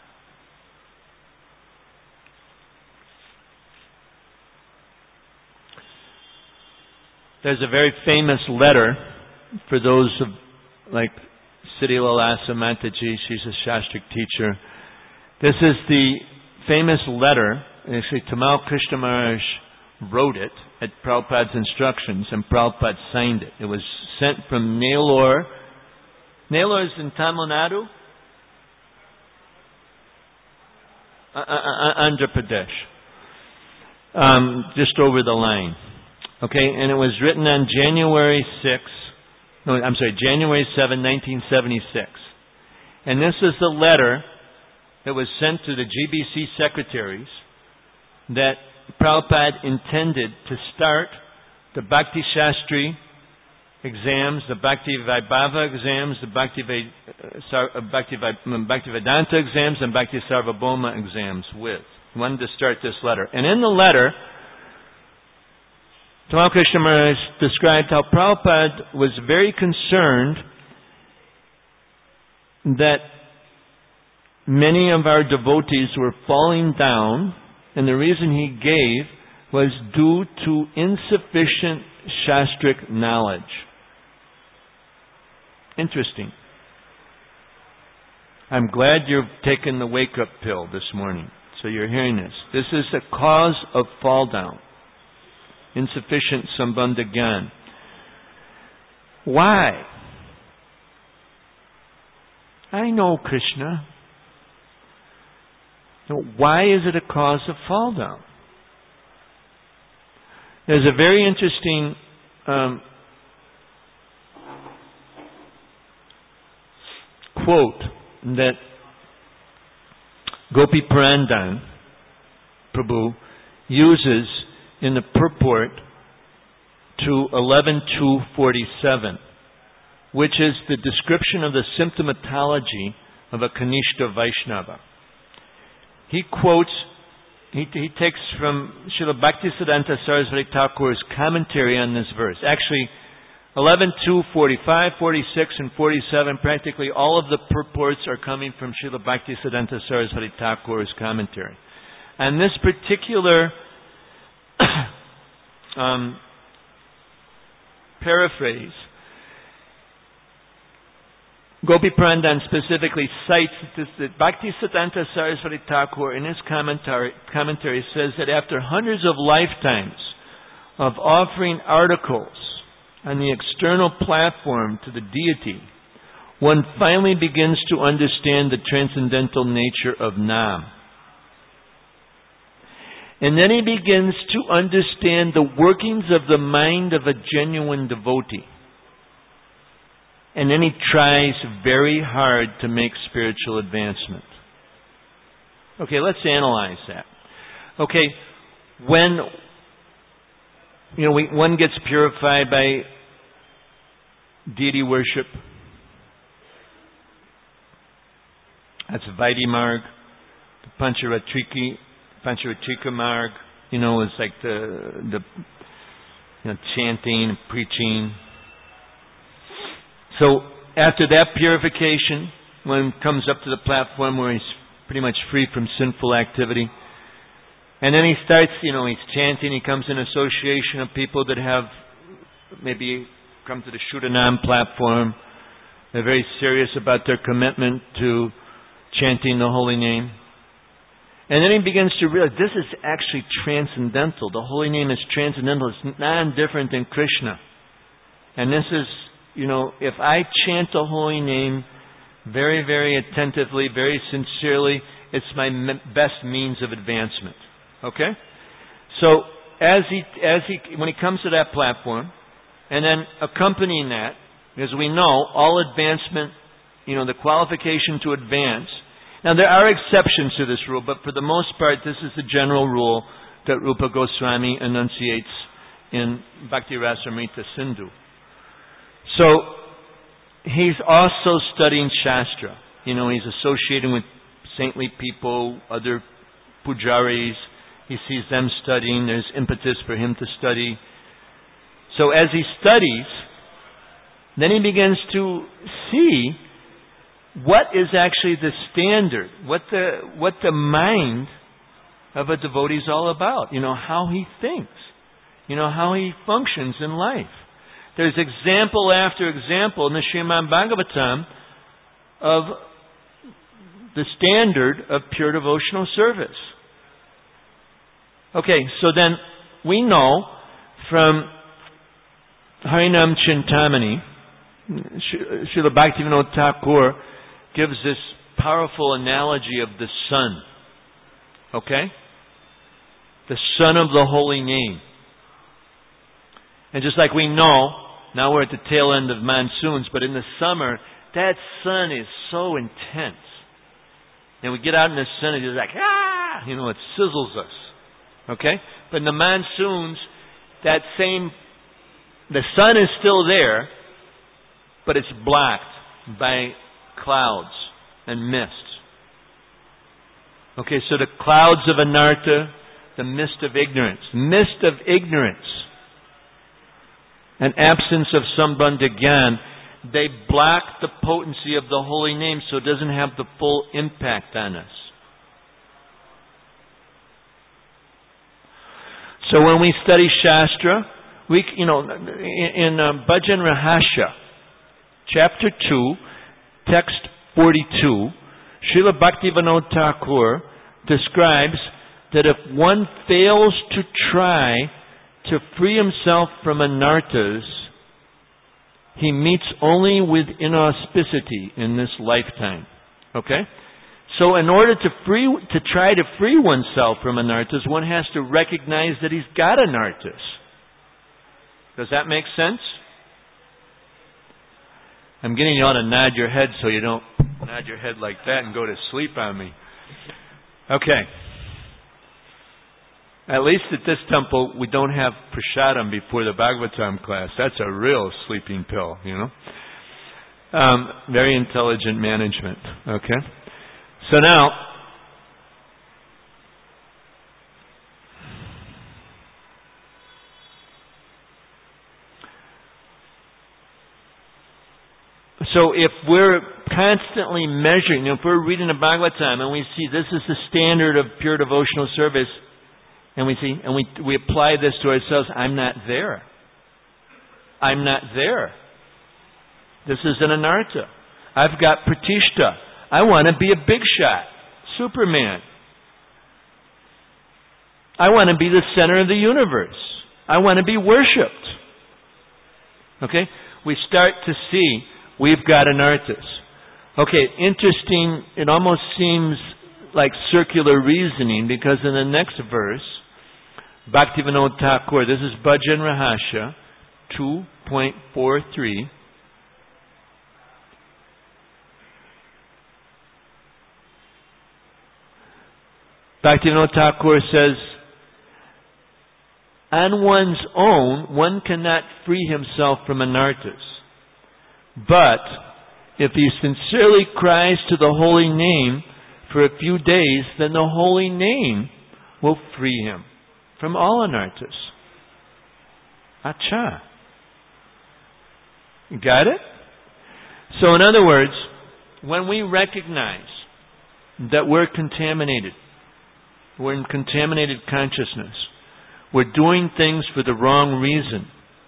There's a very famous letter for those of, like Siddhi Lalasa Mataji, she's a Shastric teacher. This is the famous letter, actually Tamal Krishna Maharaj wrote it at Prabhupada's instructions, and Prabhupada signed it. It was sent from Nellore. Nellore is in Tamil Nadu? Uh, uh, Andhra Pradesh. Um, just over the line. Okay, and it was written on January sixth, no, I'm sorry, January seventh, nineteen seventy-six. And this is the letter that was sent to the G B C secretaries that Prabhupada intended to start the Bhakti Shastri exams, the Bhakti Vaibhava exams, the Bhakti, uh, Bhakti, Bhakti Vedanta exams, and Bhakti Sarvabhauma exams with. He wanted to start this letter. And in the letter, Tamal Krishna Maharaj described how Prabhupada was very concerned that many of our devotees were falling down, and the reason he gave was due to insufficient Shastric knowledge. Interesting. I'm glad you've taken the wake-up pill this morning, so you're hearing this. This is a cause of fall down. Insufficient Sambandha Gyan. Why? I know Krishna. Why is it a cause of fall down? There's a very interesting um, quote that Gopi Parandan Prabhu uses in the purport to eleven two forty-seven, which is the description of the symptomatology of a Kanishta Vaishnava. He quotes, he, he takes from Srila Bhaktisiddhanta Sarasvati Thakur's commentary on this verse. Actually, eleven two, forty-five, forty-six, and forty-seven, practically all of the purports are coming from Srila Bhaktisiddhanta Saraswati Thakur's commentary. And this particular um, paraphrase, Gopi Prandan specifically cites this, that Bhaktisiddhanta Saraswati Thakur in his commentary, commentary says that after hundreds of lifetimes of offering articles on the external platform to the deity, one finally begins to understand the transcendental nature of Nam. And then he begins to understand the workings of the mind of a genuine devotee. And then he tries very hard to make spiritual advancement. Okay, let's analyze that. Okay, when you know we, one gets purified by deity worship, that's Vaidhi Marg, the Pancharatrika, Pancharatrika Marg. You know, it's like the the you know, chanting and preaching. So after that purification, one comes up to the platform where he's pretty much free from sinful activity. And then he starts, you know, he's chanting, he comes in association of people that have maybe come to the Shuddhanam platform. They're very serious about their commitment to chanting the holy name. And then he begins to realize this is actually transcendental. The holy name is transcendental. It's non-different than Krishna. And this is, you know, if I chant the holy name very, very attentively, very sincerely, it's my me- best means of advancement. Okay? So, as he, as he, when he comes to that platform, and then accompanying that, as we know, all advancement, you know, the qualification to advance. Now, there are exceptions to this rule, but for the most part, this is the general rule that Rupa Goswami enunciates in Bhakti Rasamrita Sindhu. So, he's also studying Shastra. You know, he's associating with saintly people, other pujaris. He sees them studying. There's impetus for him to study. So as he studies, then he begins to see what is actually the standard, what the what the mind of a devotee is all about. You know, how he thinks. You know, how he functions in life. There's example after example in the Srimad Bhagavatam of the standard of pure devotional service. Okay, so then we know from Harinam Chintamani, Srila Bhaktivinoda Thakur gives this powerful analogy of the sun. Okay? The sun of the holy name. And just like we know, now we're at the tail end of monsoons, but in the summer, that sun is so intense. And we get out in the sun and it's like, ah! You know, it sizzles us. Okay? But in the monsoons, that same, the sun is still there, but it's blocked by clouds and mist. Okay, so the clouds of anartha, the mist of ignorance. Mist of ignorance. An absence of sambandha gyan, they block the potency of the holy name so it doesn't have the full impact on us. So when we study Shastra, we, you know, in uh, Bhajan Rahasya, chapter two, text forty-two, Srila Bhaktivinoda Thakur describes that if one fails to try to free himself from anarthas, he meets only with inauspicity in this lifetime. Okay? So in order to free, to try to free oneself from anarthas, one has to recognize that he's got anarthas. Does that make sense? I'm getting you all to nod your head so you don't nod your head like that and go to sleep on me. Okay. At least at this temple, we don't have prasadam before the Bhagavatam class. That's a real sleeping pill, you know. Um, very intelligent management. Okay. So now, So if we're constantly measuring, if we're reading the Bhagavatam and we see this is the standard of pure devotional service, and we see, and we we apply this to ourselves, I'm not there. I'm not there. This is an anartha. I've got pratishta. I want to be a big shot. Superman. I want to be the center of the universe. I want to be worshipped. Okay? We start to see we've got anarthas. Okay, interesting. It almost seems like circular reasoning because in the next verse, Bhaktivinoda Thakur, this is Bhajan Rahasya two point four three. Bhaktivinoda Thakur says, on one's own, one cannot free himself from anarthas. But if he sincerely cries to the holy name for a few days, then the holy name will free him from all anarthas. Acha. You got it? So in other words, when we recognize that we're contaminated, we're in contaminated consciousness, we're doing things for the wrong reason.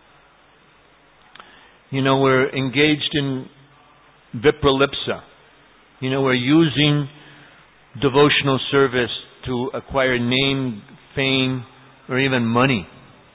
You know, we're engaged in vipralipsa. You know, we're using devotional service to acquire name, fame, or even money.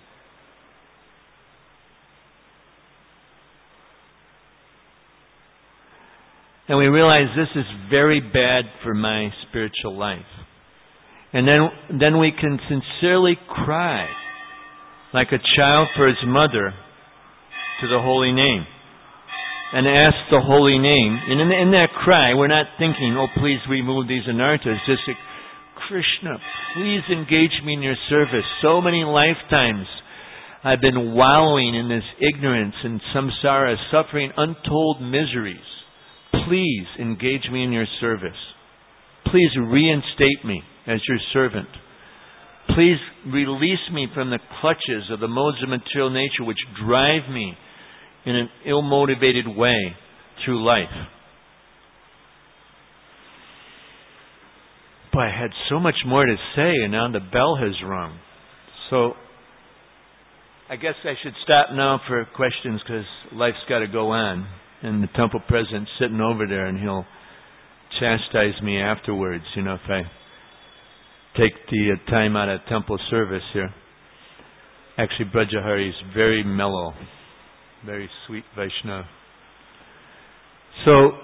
And we realize this is very bad for my spiritual life. And then, then we can sincerely cry like a child for his mother to the holy name. And ask the holy name. And in, in that cry, we're not thinking, oh, please remove these anarthas. Just like, Krishna, please engage me in your service. So many lifetimes I've been wallowing in this ignorance and samsara, suffering untold miseries. Please engage me in your service. Please reinstate me as your servant. Please release me from the clutches of the modes of material nature which drive me in an ill-motivated way through life. Boy, I had so much more to say and now the bell has rung. So I guess I should stop now for questions because life's got to go on. And the temple president's sitting over there and he'll chastise me afterwards, you know, if I take the uh, time out of temple service here. Actually, Brajahari is very mellow, very sweet Vaishnava. So,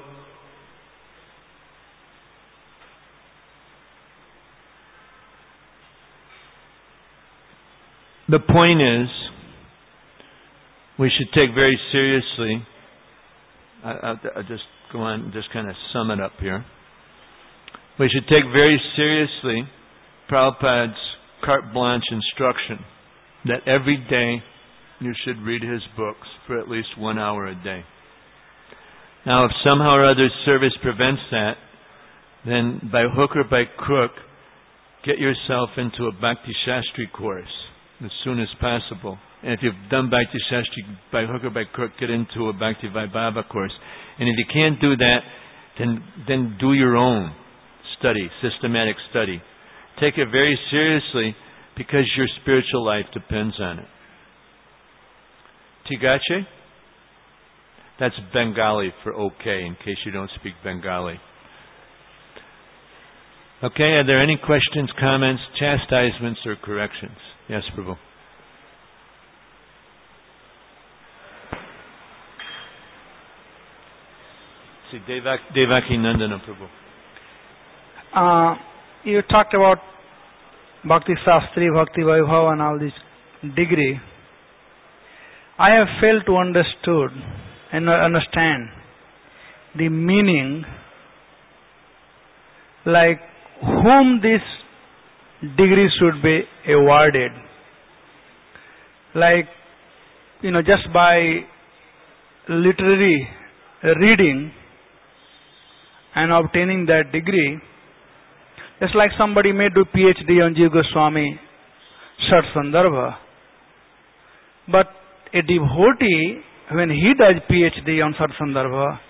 the point is, we should take very seriously, I, I, I'll just go on, just kind of sum it up here. We should take very seriously Prabhupada's carte blanche instruction that every day you should read his books for at least one hour a day. Now, if somehow or other service prevents that, then by hook or by crook, get yourself into a Bhakti Shastri course as soon as possible. And if you've done Bhakti Shastri by hook or by crook, get into a Bhakti Vaibhava course. And if you can't do that, then then do your own study, systematic study. Take it very seriously because your spiritual life depends on it. Tigache? That's Bengali for okay, in case you don't speak Bengali. Okay, are there any questions, comments, chastisements, or corrections? Yes, Prabhu. See, Devak, Devaki Nandana, Prabhu. Uh, you talked about Bhakti Shastri, Bhakti Vaibhava and all this degree. I have failed to understood and understand the meaning, like whom this degree should be awarded. Like, you know, just by literary reading and obtaining that degree, it's like somebody may do PhD on Jiva Goswami Shat Sandarbha. But a devotee, when he does PhD on Sat Sandarbha,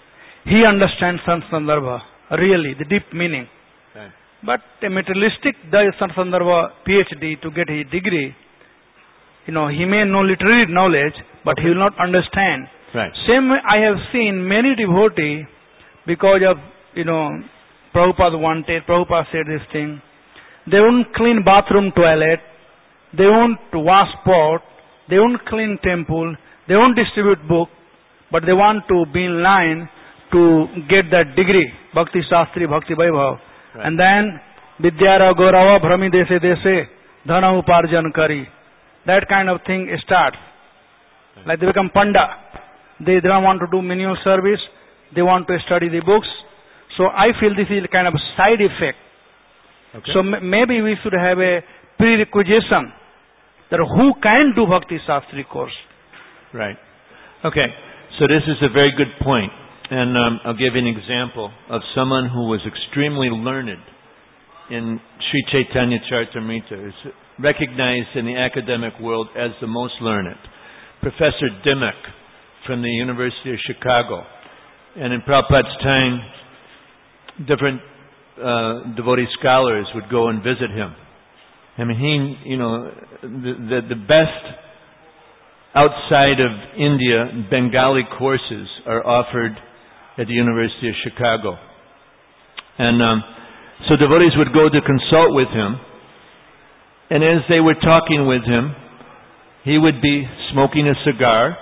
he understands Sandarbha, really, the deep meaning. Right. But a materialistic does Sandarbha PhD to get his degree, you know, he may know literary knowledge, but Okay. he will not understand. Right. Same way I have seen many devotees, because of, you know, Prabhupada wanted, Prabhupada said this thing, they won't clean bathroom toilet, they won't wash pot, they won't clean temple, they won't distribute book, but they want to be in line to get that degree, Bhakti Shastri, Bhakti Vaibhav. Right. And then, Vidyara Gaurava Bhrami Dese Dese, Dhana Uparjan Kari. That kind of thing starts. Right. Like they become panda. They don't want to do menial service, they want to study the books. So I feel this is a kind of side effect. Okay. So m- maybe we should have a prerequisition that who can do Bhakti Shastri course. Right. Okay. So this is a very good point. And um, I'll give you an example of someone who was extremely learned in Sri Chaitanya Charitamrita. Is recognized in the academic world as the most learned. Professor Dimmock from the University of Chicago. And in Prabhupada's time, different uh, devotee scholars would go and visit him. I mean, he, you know, the, the, the best outside of India Bengali courses are offered at the University of Chicago. And um, so devotees would go to consult with him, and as they were talking with him, he would be smoking a cigar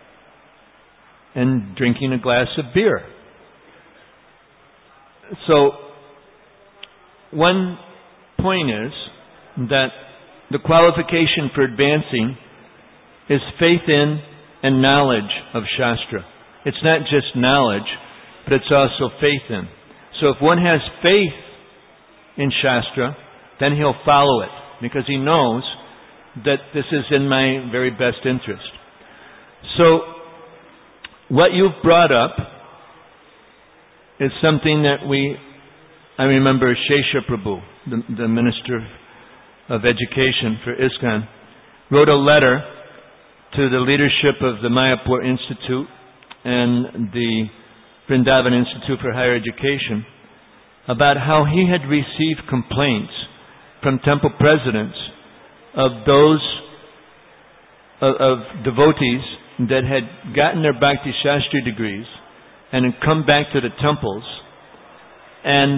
and drinking a glass of beer. So, one point is that the qualification for advancing is faith in and knowledge of Shastra. It's not just knowledge, but it's also faith in. So if one has faith in Shastra, then he'll follow it, because he knows that this is in my very best interest. So, what you've brought up is something that we, I remember Shesha Prabhu, the, the Minister of Education for ISKCON, wrote a letter to the leadership of the Mayapur Institute and the Vrindavan Institute for Higher Education about how he had received complaints from temple presidents of those of, of devotees that had gotten their Bhakti Shastri degrees and had come back to the temples and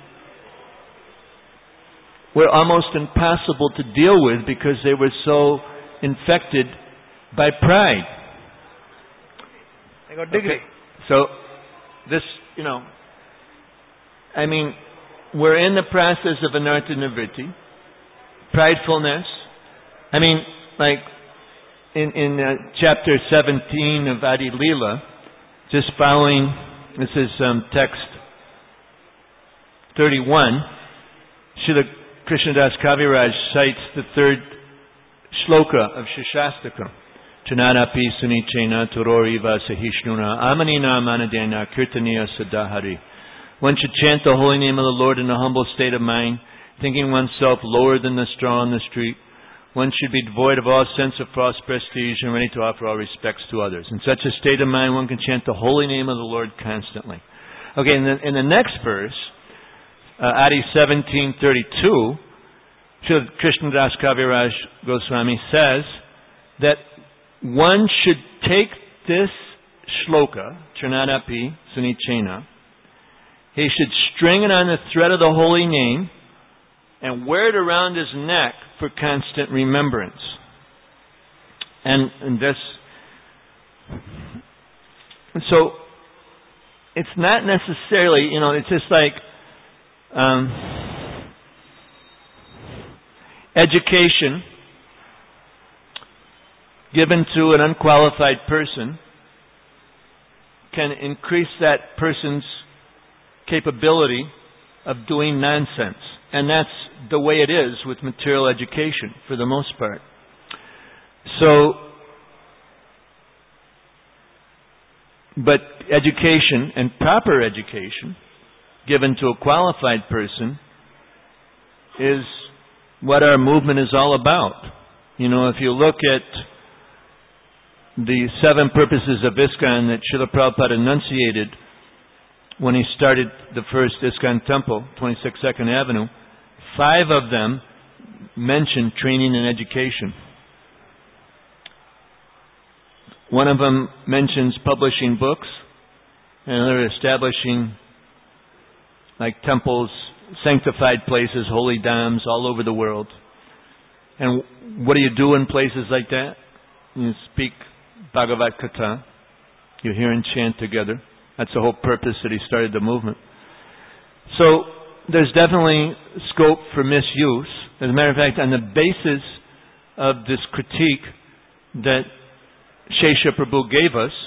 were almost impossible to deal with because they were so infected by pride. They got degree. Okay. So, this, you know, I mean, we're in the process of anartha nivritti, pridefulness. I mean, like, in, in uh, chapter seventeen of Adi Leela, just following, this is um, text thirty-one, Srila Krishnadas Kaviraj cites the third shloka of Shashastakam. Chanadapi sunichena turoriva sahishnuna amanina manadena kirtaniya sadahari. One should chant the holy name of the Lord in a humble state of mind, thinking oneself lower than the straw on the street. One should be devoid of all sense of false prestige and ready to offer all respects to others. In such a state of mind, one can chant the holy name of the Lord constantly. Okay, in the, in the next verse, uh, Adi seventeen thirty-two, Srila Krishnadas Kaviraj Goswami says that one should take this shloka, Chanadapi Sunichena, he should string it on the thread of the holy name and wear it around his neck for constant remembrance. And, and this, so it's not necessarily, you know, it's just like um, education given to an unqualified person can increase that person's capability of doing nonsense. And that's the way it is with material education for the most part. So, but education and proper education given to a qualified person is what our movement is all about. You know, if you look at the seven purposes of ISKCON that Srila Prabhupada enunciated when he started the first ISKCON temple, twenty-sixth Avenue, five of them mentioned training and education. One of them mentions publishing books, and another establishing like temples, sanctified places, holy dhams all over the world. And what do you do in places like that? You speak Bhagavad Gita. You hear and chant together. That's the whole purpose that he started the movement. So there's definitely scope for misuse. As a matter of fact, on the basis of this critique that Shesha Prabhu gave us,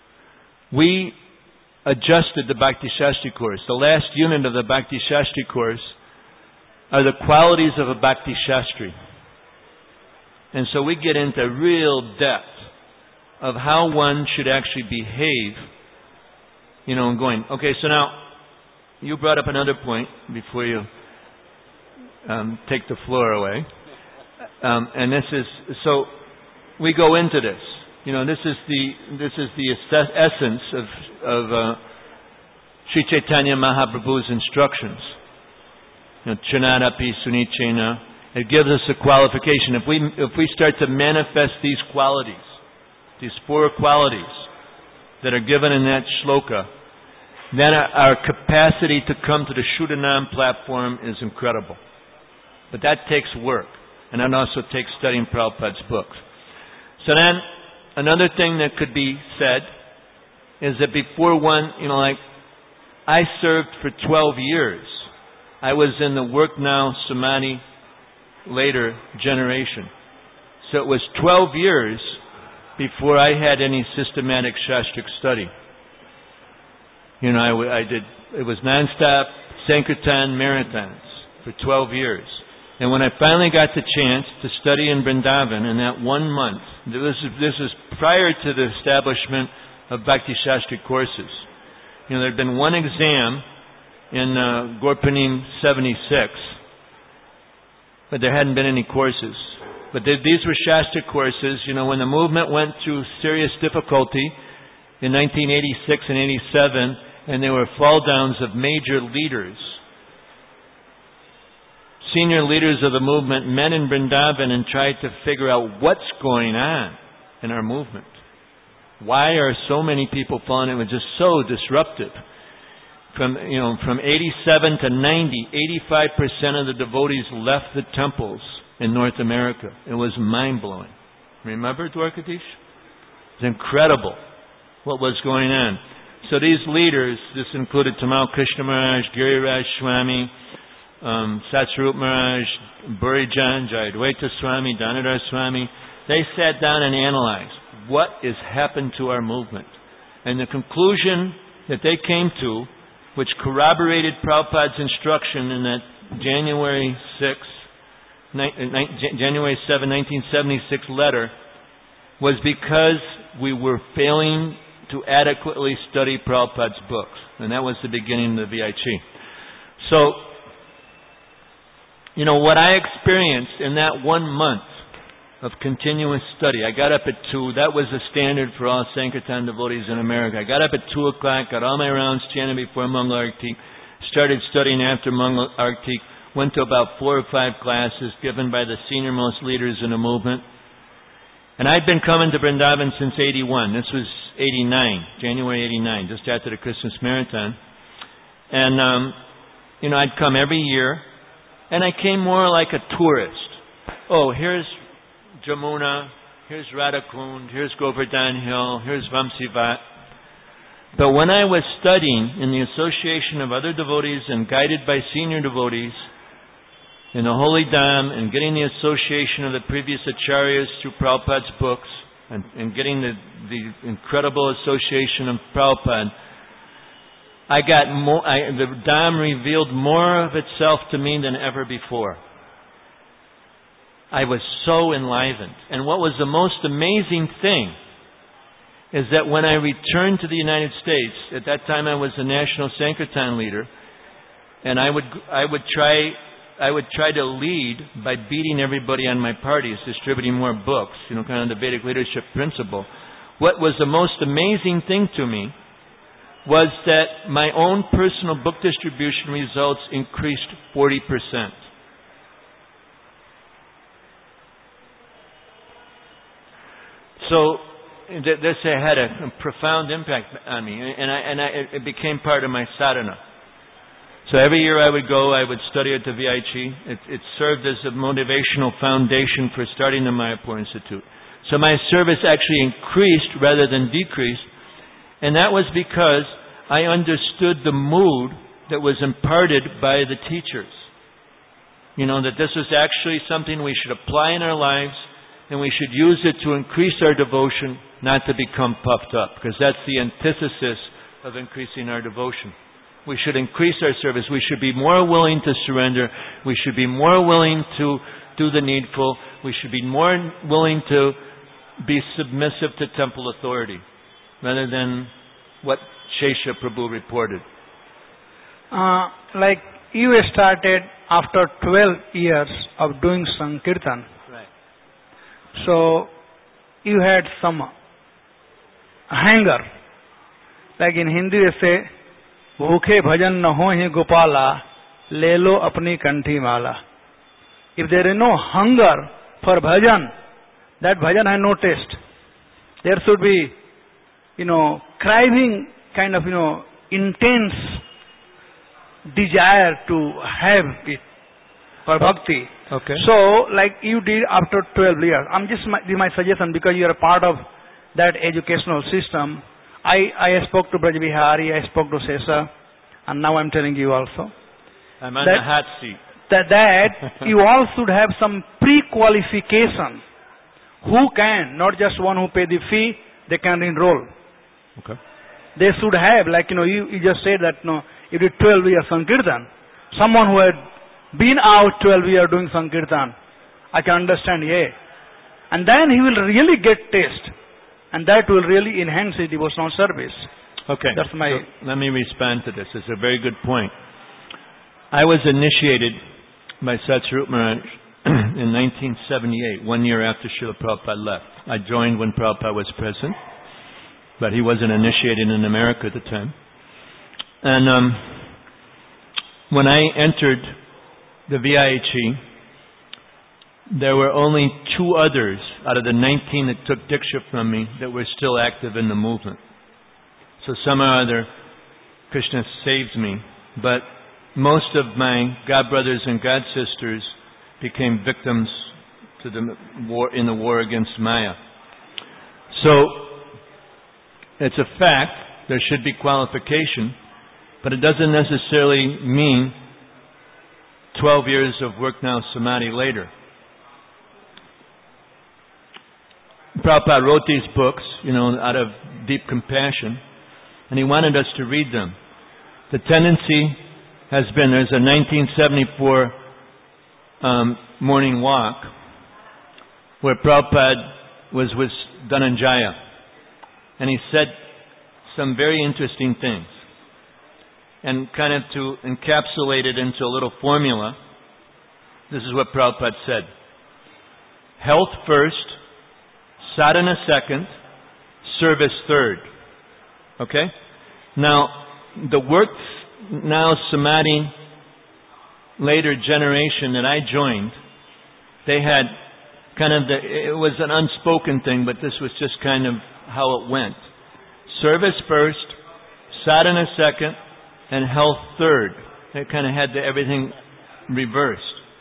we adjusted the Bhakti Shastri course. The last unit of the Bhakti Shastri course are the qualities of a Bhakti Shastri. And so we get into real depth of how one should actually behave, you know, and going, okay, so now, you brought up another point before you um, take the floor away. Um, and this is, so we go into this. You know, this is the this is the essence of of uh, Sri Chaitanya Mahaprabhu's instructions. You know, Chanadapi Sunichena. It gives us a qualification. If we if we start to manifest these qualities, these four qualities that are given in that shloka, then our, our capacity to come to the Shuddhanam platform is incredible. But that takes work, and that also takes studying Prabhupada's books. So then, another thing that could be said is that before one, you know, like, I served for twelve years. I was in the work now, samadhi, later generation. So it was twelve years before I had any systematic Shastric study. You know, I, I did, it was non-stop Sankirtan marathons for twelve years. And when I finally got the chance to study in Vrindavan in that one month, this is, this is prior to the establishment of Bhakti Shastri courses. You know, there had been one exam in uh, Gorpanim seventy-six, but there hadn't been any courses. But they, these were Shastri courses. You know, when the movement went through serious difficulty in nineteen eighty-six and eighty-seven, and there were fall downs of major leaders, senior leaders of the movement met in Vrindavan and tried to figure out what's going on in our movement. Why are so many people falling? It was just so disruptive. From, you know, from eighty-seven to ninety, eighty-five percent of the devotees left the temples in North America. It was mind-blowing. Remember, Dwarkadish? It was incredible what was going on. So these leaders, this included Tamal Krishna Maharaj, Giriraj Swami, um, Satsvarup Maharaj, Burijan, Jayadvaita Swami, Dhanadhar Swami, they sat down and analyzed what has happened to our movement. And the conclusion that they came to, which corroborated Prabhupada's instruction in that January sixth, January seventh, nineteen seventy-six letter, was because we were failing to adequately study Prabhupada's books. And that was the beginning of the V I C. So, you know, what I experienced in that one month of continuous study, I got up at two. That was the standard for all Sankirtan devotees in America. I got up at two o'clock, got all my rounds chanted before Mangal Arati, started studying after Mangal Arati, went to about four or five classes given by the senior-most leaders in the movement. And I'd been coming to Vrindavan since eighty-one. This was eighty-nine, January eighty-nine, just after the Christmas Marathon. And, um, you know, I'd come every year, and I came more like a tourist. Oh, here's Jamuna, here's Radhakund, here's Govardhan Hill, here's Vamsivat. But when I was studying in the association of other devotees and guided by senior devotees in the Holy Dham and getting the association of the previous acharyas through Prabhupada's books and, and getting the, the incredible association of Prabhupada, I got more, I, the Dham revealed more of itself to me than ever before. I was so enlivened. And what was the most amazing thing is that when I returned to the United States, at that time I was the national Sankirtan leader, and I would I would try I would try to lead by beating everybody on my parties, distributing more books, you know, kind of the Vedic leadership principle. What was the most amazing thing to me was that my own personal book distribution results increased forty percent. So this had a profound impact on me, and, I, and I, it became part of my sadhana. So every year I would go, I would study at the V I G. It, it served as a motivational foundation for starting the Mayapur Institute. So my service actually increased rather than decreased, and that was because I understood the mood that was imparted by the teachers. You know, that this was actually something we should apply in our lives, and we should use it to increase our devotion, not to become puffed up, because that's the antithesis of increasing our devotion. We should increase our service. We should be more willing to surrender. We should be more willing to do the needful. We should be more willing to be submissive to temple authority, rather than what Shesha Prabhu reported. Uh, like you started after twelve years of doing Sankirtan. Right. So you had some hanger. Like in Hindi they say, भूखे भजन न हो ही गोपाला, ले लो अपनी कंठी माला. If there is no hunger for bhajan, that bhajan has no taste. There should be, you know, craving kind of, you know, intense desire to have it for bhakti. Okay. So, like you did after twelve years. I'm just my, this is my suggestion because you are a part of that educational system. I, I spoke to Braj Bihari, I spoke to Sesa, and now I'm telling you also. I'm on the hot seat. That, that you all should have some pre-qualification. Who can, not just one who pay the fee, they can enroll. Okay. They should have, like, you know, you, you just said that, you know, you did twelve years Sankirtan. Someone who had been out twelve years doing Sankirtan, I can understand, yeah. And then he will really get taste. And that will really enhance his devotional service. Okay. That's my... So let me respond to this. It's a very good point. I was initiated by Satsvarup Maharaj in nineteen seventy-eight, one year after Srila Prabhupada left. I joined when Prabhupada was present, but he wasn't initiated in America at the time. And um, when I entered the V I H E, there were only two others out of the nineteen that took Diksha from me that were still active in the movement. So somehow or other, Krishna saved me. But most of my God brothers and God sisters became victims to the war, in the war against Maya. So, it's a fact, there should be qualification, but it doesn't necessarily mean twelve years of work now samadhi later. Prabhupada wrote these books, you know, out of deep compassion, and he wanted us to read them. The tendency has been, there's a nineteen seventy-four um, morning walk where Prabhupada was with Dhananjaya, and he said some very interesting things. And kind of to encapsulate it into a little formula, this is what Prabhupada said. Health first, sadhana second, service third. Okay? Now, the work now samadhi later generation that I joined, they had kind of the, it was an unspoken thing, but this was just kind of how it went. Service first, sadhana second, and health third. They kind of had the, everything reversed.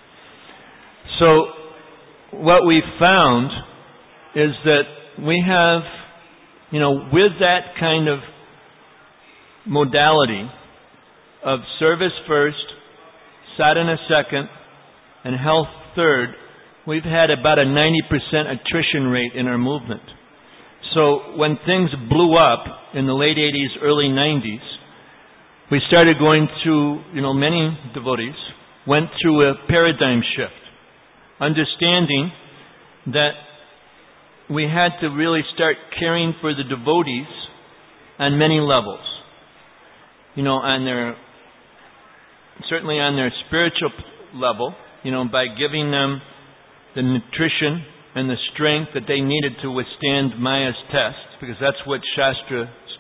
So, what we found is that we have, you know, with that kind of modality of service first, sadhana second, and health third, we've had about a ninety percent attrition rate in our movement. So when things blew up in the late eighties, early nineties, we started going through, you know, many devotees went through a paradigm shift, understanding that we had to really start caring for the devotees on many levels. You know, on their, certainly on their spiritual level, you know, by giving them the nutrition and the strength that they needed to withstand Maya's tests, because that's what Shastra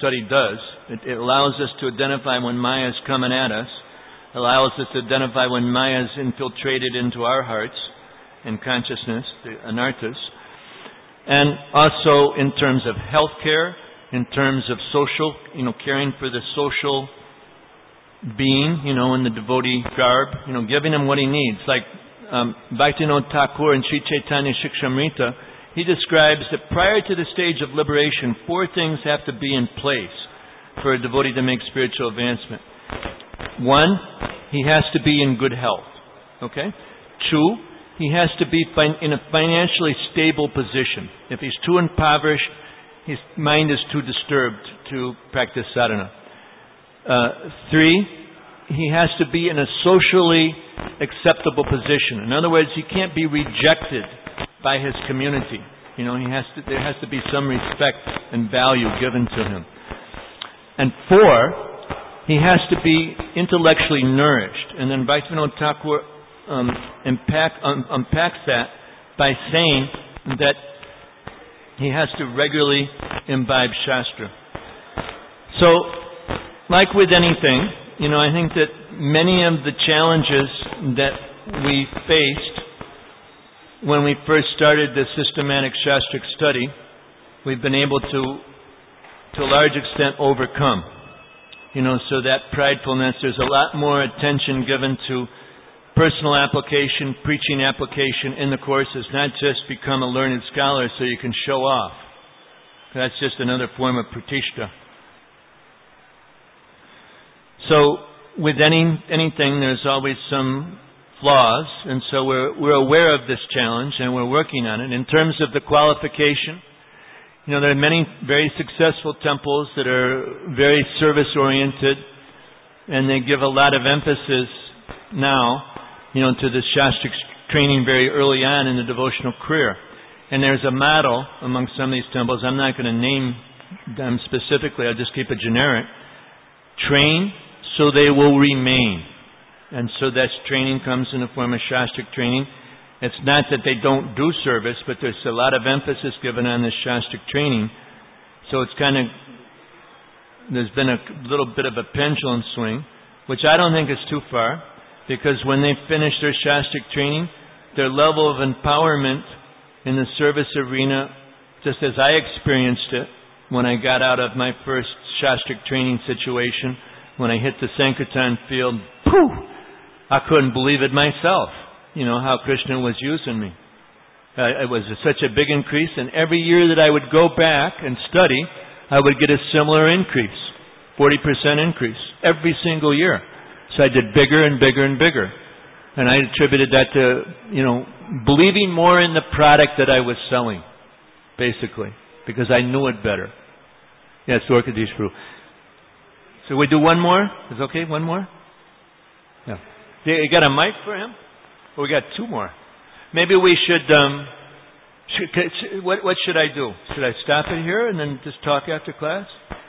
study does. It, it allows us to identify when Maya is coming at us. It allows us to identify when Maya is infiltrated into our hearts and consciousness, the anarthas. And also in terms of healthcare, in terms of social, you know, caring for the social being, you know, in the devotee garb, you know, giving him what he needs. Like um, Bhaktivinoda Thakur in Sri Chaitanya Shikshamrita, he describes that prior to the stage of liberation, four things have to be in place for a devotee to make spiritual advancement. One, he has to be in good health. Okay? Two, he has to be fin- in a financially stable position. If he's too impoverished, his mind is too disturbed to practice sadhana. Uh, three, he has to be in a socially acceptable position. In other words, he can't be rejected by his community. You know, he has to, there has to be some respect and value given to him. And four, he has to be intellectually nourished. And then Bhaktivinoda Thakur um, unpack, um, unpacks that by saying that he has to regularly imbibe Shastra. So, like with anything, you know, I think that many of the challenges that we faced when we first started the systematic Shastric study, we've been able to, to a large extent, overcome. You know, so that pridefulness, there's a lot more attention given to personal application, preaching application in the courses, not just become a learned scholar so you can show off. That's just another form of pratishta. So, with any anything, there's always some flaws, and so we're we're aware of this challenge and we're working on it. In terms of the qualification, you know, there are many very successful temples that are very service-oriented, and they give a lot of emphasis now, you know, to the Shastric training very early on in the devotional career. And there's a model among some of these temples. I'm not going to name them specifically. I'll just keep it generic. Train so they will remain. And so that training comes in the form of Shastric training. It's not that they don't do service, but there's a lot of emphasis given on this Shastric training. So it's kind of, there's been a little bit of a pendulum swing, which I don't think is too far, because when they finish their Shastric training, their level of empowerment in the service arena, just as I experienced it when I got out of my first Shastric training situation, when I hit the Sankirtan field, poof, I couldn't believe it myself, you know, how Krishna was using me. Uh, it was a, such a big increase, and every year that I would go back and study, I would get a similar increase, forty percent increase, every single year. So I did bigger and bigger and bigger. And I attributed that to, you know, believing more in the product that I was selling, basically, because I knew it better. Yes, Orkadesh Prabhu. So we do one more? Is it okay? One more? Yeah. You got a mic for him? Or we got two more? Maybe we should, um, should, what, what should I do? Should I stop it here and then just talk after class?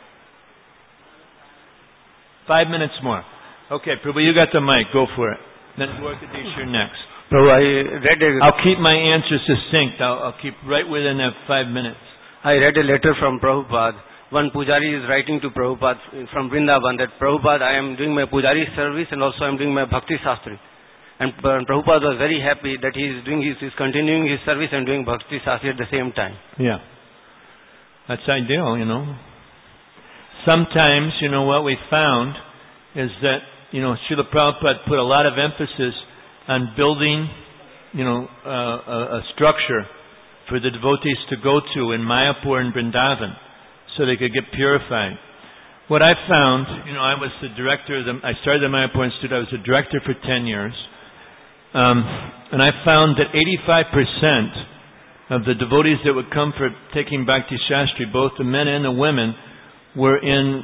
Five minutes more. Okay, Prabhu, you got the mic. Go for it. Then Dwarkadish, you're next. Prabhu, I read a... I'll keep my answers succinct. I'll, I'll keep right within that five minutes. I read a letter from Prabhupada. One Pujari is writing to Prabhupada from Vrindavan that Prabhupada, I am doing my Pujari service and also I am doing my Bhakti Shastri. And Prabhupada was very happy that he is doing his, he's continuing his service and doing Bhakti Shastri at the same time. Yeah. That's ideal, you know. Sometimes, you know, what we found is that, you know, Srila Prabhupada put a lot of emphasis on building, you know, uh, a, a structure for the devotees to go to in Mayapur and Vrindavan so they could get purified. What I found, you know, I was the director of the, I started the Mayapur Institute, I was the director for ten years, um, and I found that eighty-five percent of the devotees that would come for taking Bhakti Shastri, both the men and the women, were in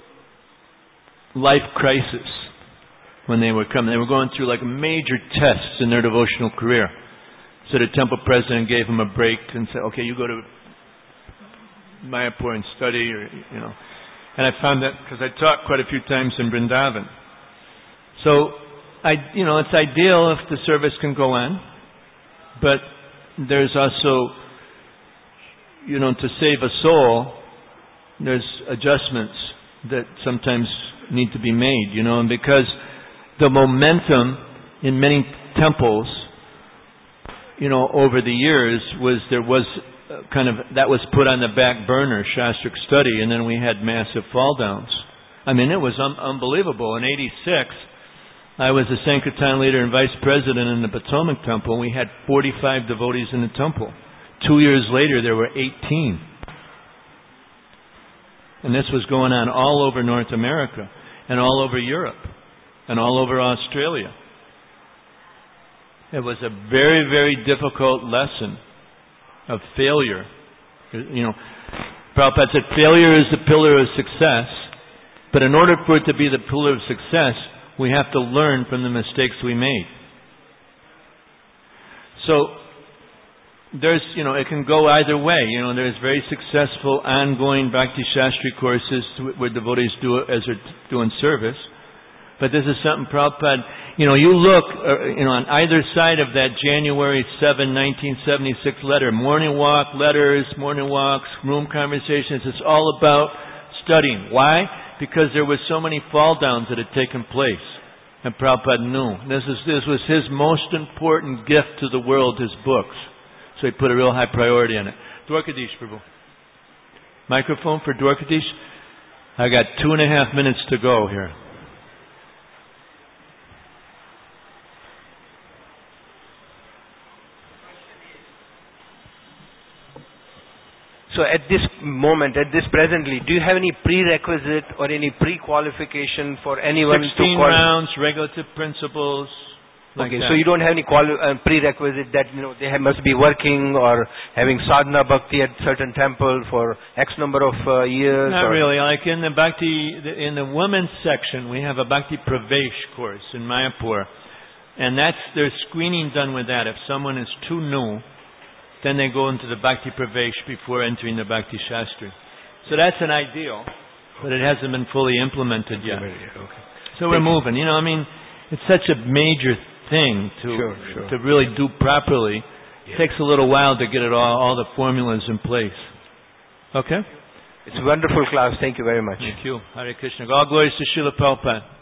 life crisis when they were coming. They were going through like major tests in their devotional career. So the temple president gave them a break and said, okay, you go to Mayapur and study, or, you know. And I found that because I taught quite a few times in Vrindavan. So, I, you know, it's ideal if the service can go on, but there's also, you know, to save a soul, there's adjustments that sometimes need to be made, you know, and because the momentum in many temples, you know, over the years was there was kind of, that was put on the back burner, Shastric study, and then we had massive fall downs. I mean, it was un- unbelievable. In eighty-six, I was the Sankirtan leader and vice president in the Potomac Temple. We had forty-five devotees in the temple. Two years later, there were eighteen. And this was going on all over North America, and all over Europe, and all over Australia. It was a very, very difficult lesson of failure. You know, Prabhupada said failure is the pillar of success, but in order for it to be the pillar of success, we have to learn from the mistakes we made. So, there's, you know, it can go either way. You know, there's very successful ongoing Bhakti Shastri courses where devotees do it as they're doing service. But this is something Prabhupada, you know, you look, uh, you know, on either side of that January seventh, nineteen seventy-six letter, morning walk letters, morning walks, room conversations, it's all about studying. Why? Because there were so many fall downs that had taken place. And Prabhupada knew. This, is, this was his most important gift to the world, his books. So he put a real high priority on it. Dwarkadish, Prabhu. Microphone for Dwarkadish. I got two and a half minutes to go here. So at this moment, at this presently, do you have any prerequisite or any pre-qualification for anyone to sixteen call? rounds, regulative principles. Like okay, that. so you don't have any quali- uh, prerequisite that, you know, they have, must be working or having sadhana bhakti at certain temple for X number of uh, years? Not or? really. Like in the Bhakti, in the women's section, we have a Bhakti Pravesh course in Mayapur. And that's, there's screening done with that. If someone is too new, then they go into the Bhakti Pravesh before entering the Bhakti Shastri. So that's an ideal, but it hasn't been fully implemented yet. Okay. So we're moving. You know, I mean, it's such a major thing to sure, sure. to really do properly. Yeah. It takes a little while to get it all, all the formulas in place. Okay? It's a wonderful class. Thank you very much. Thank you. Hare Krishna. All glories to Srila Prabhupada.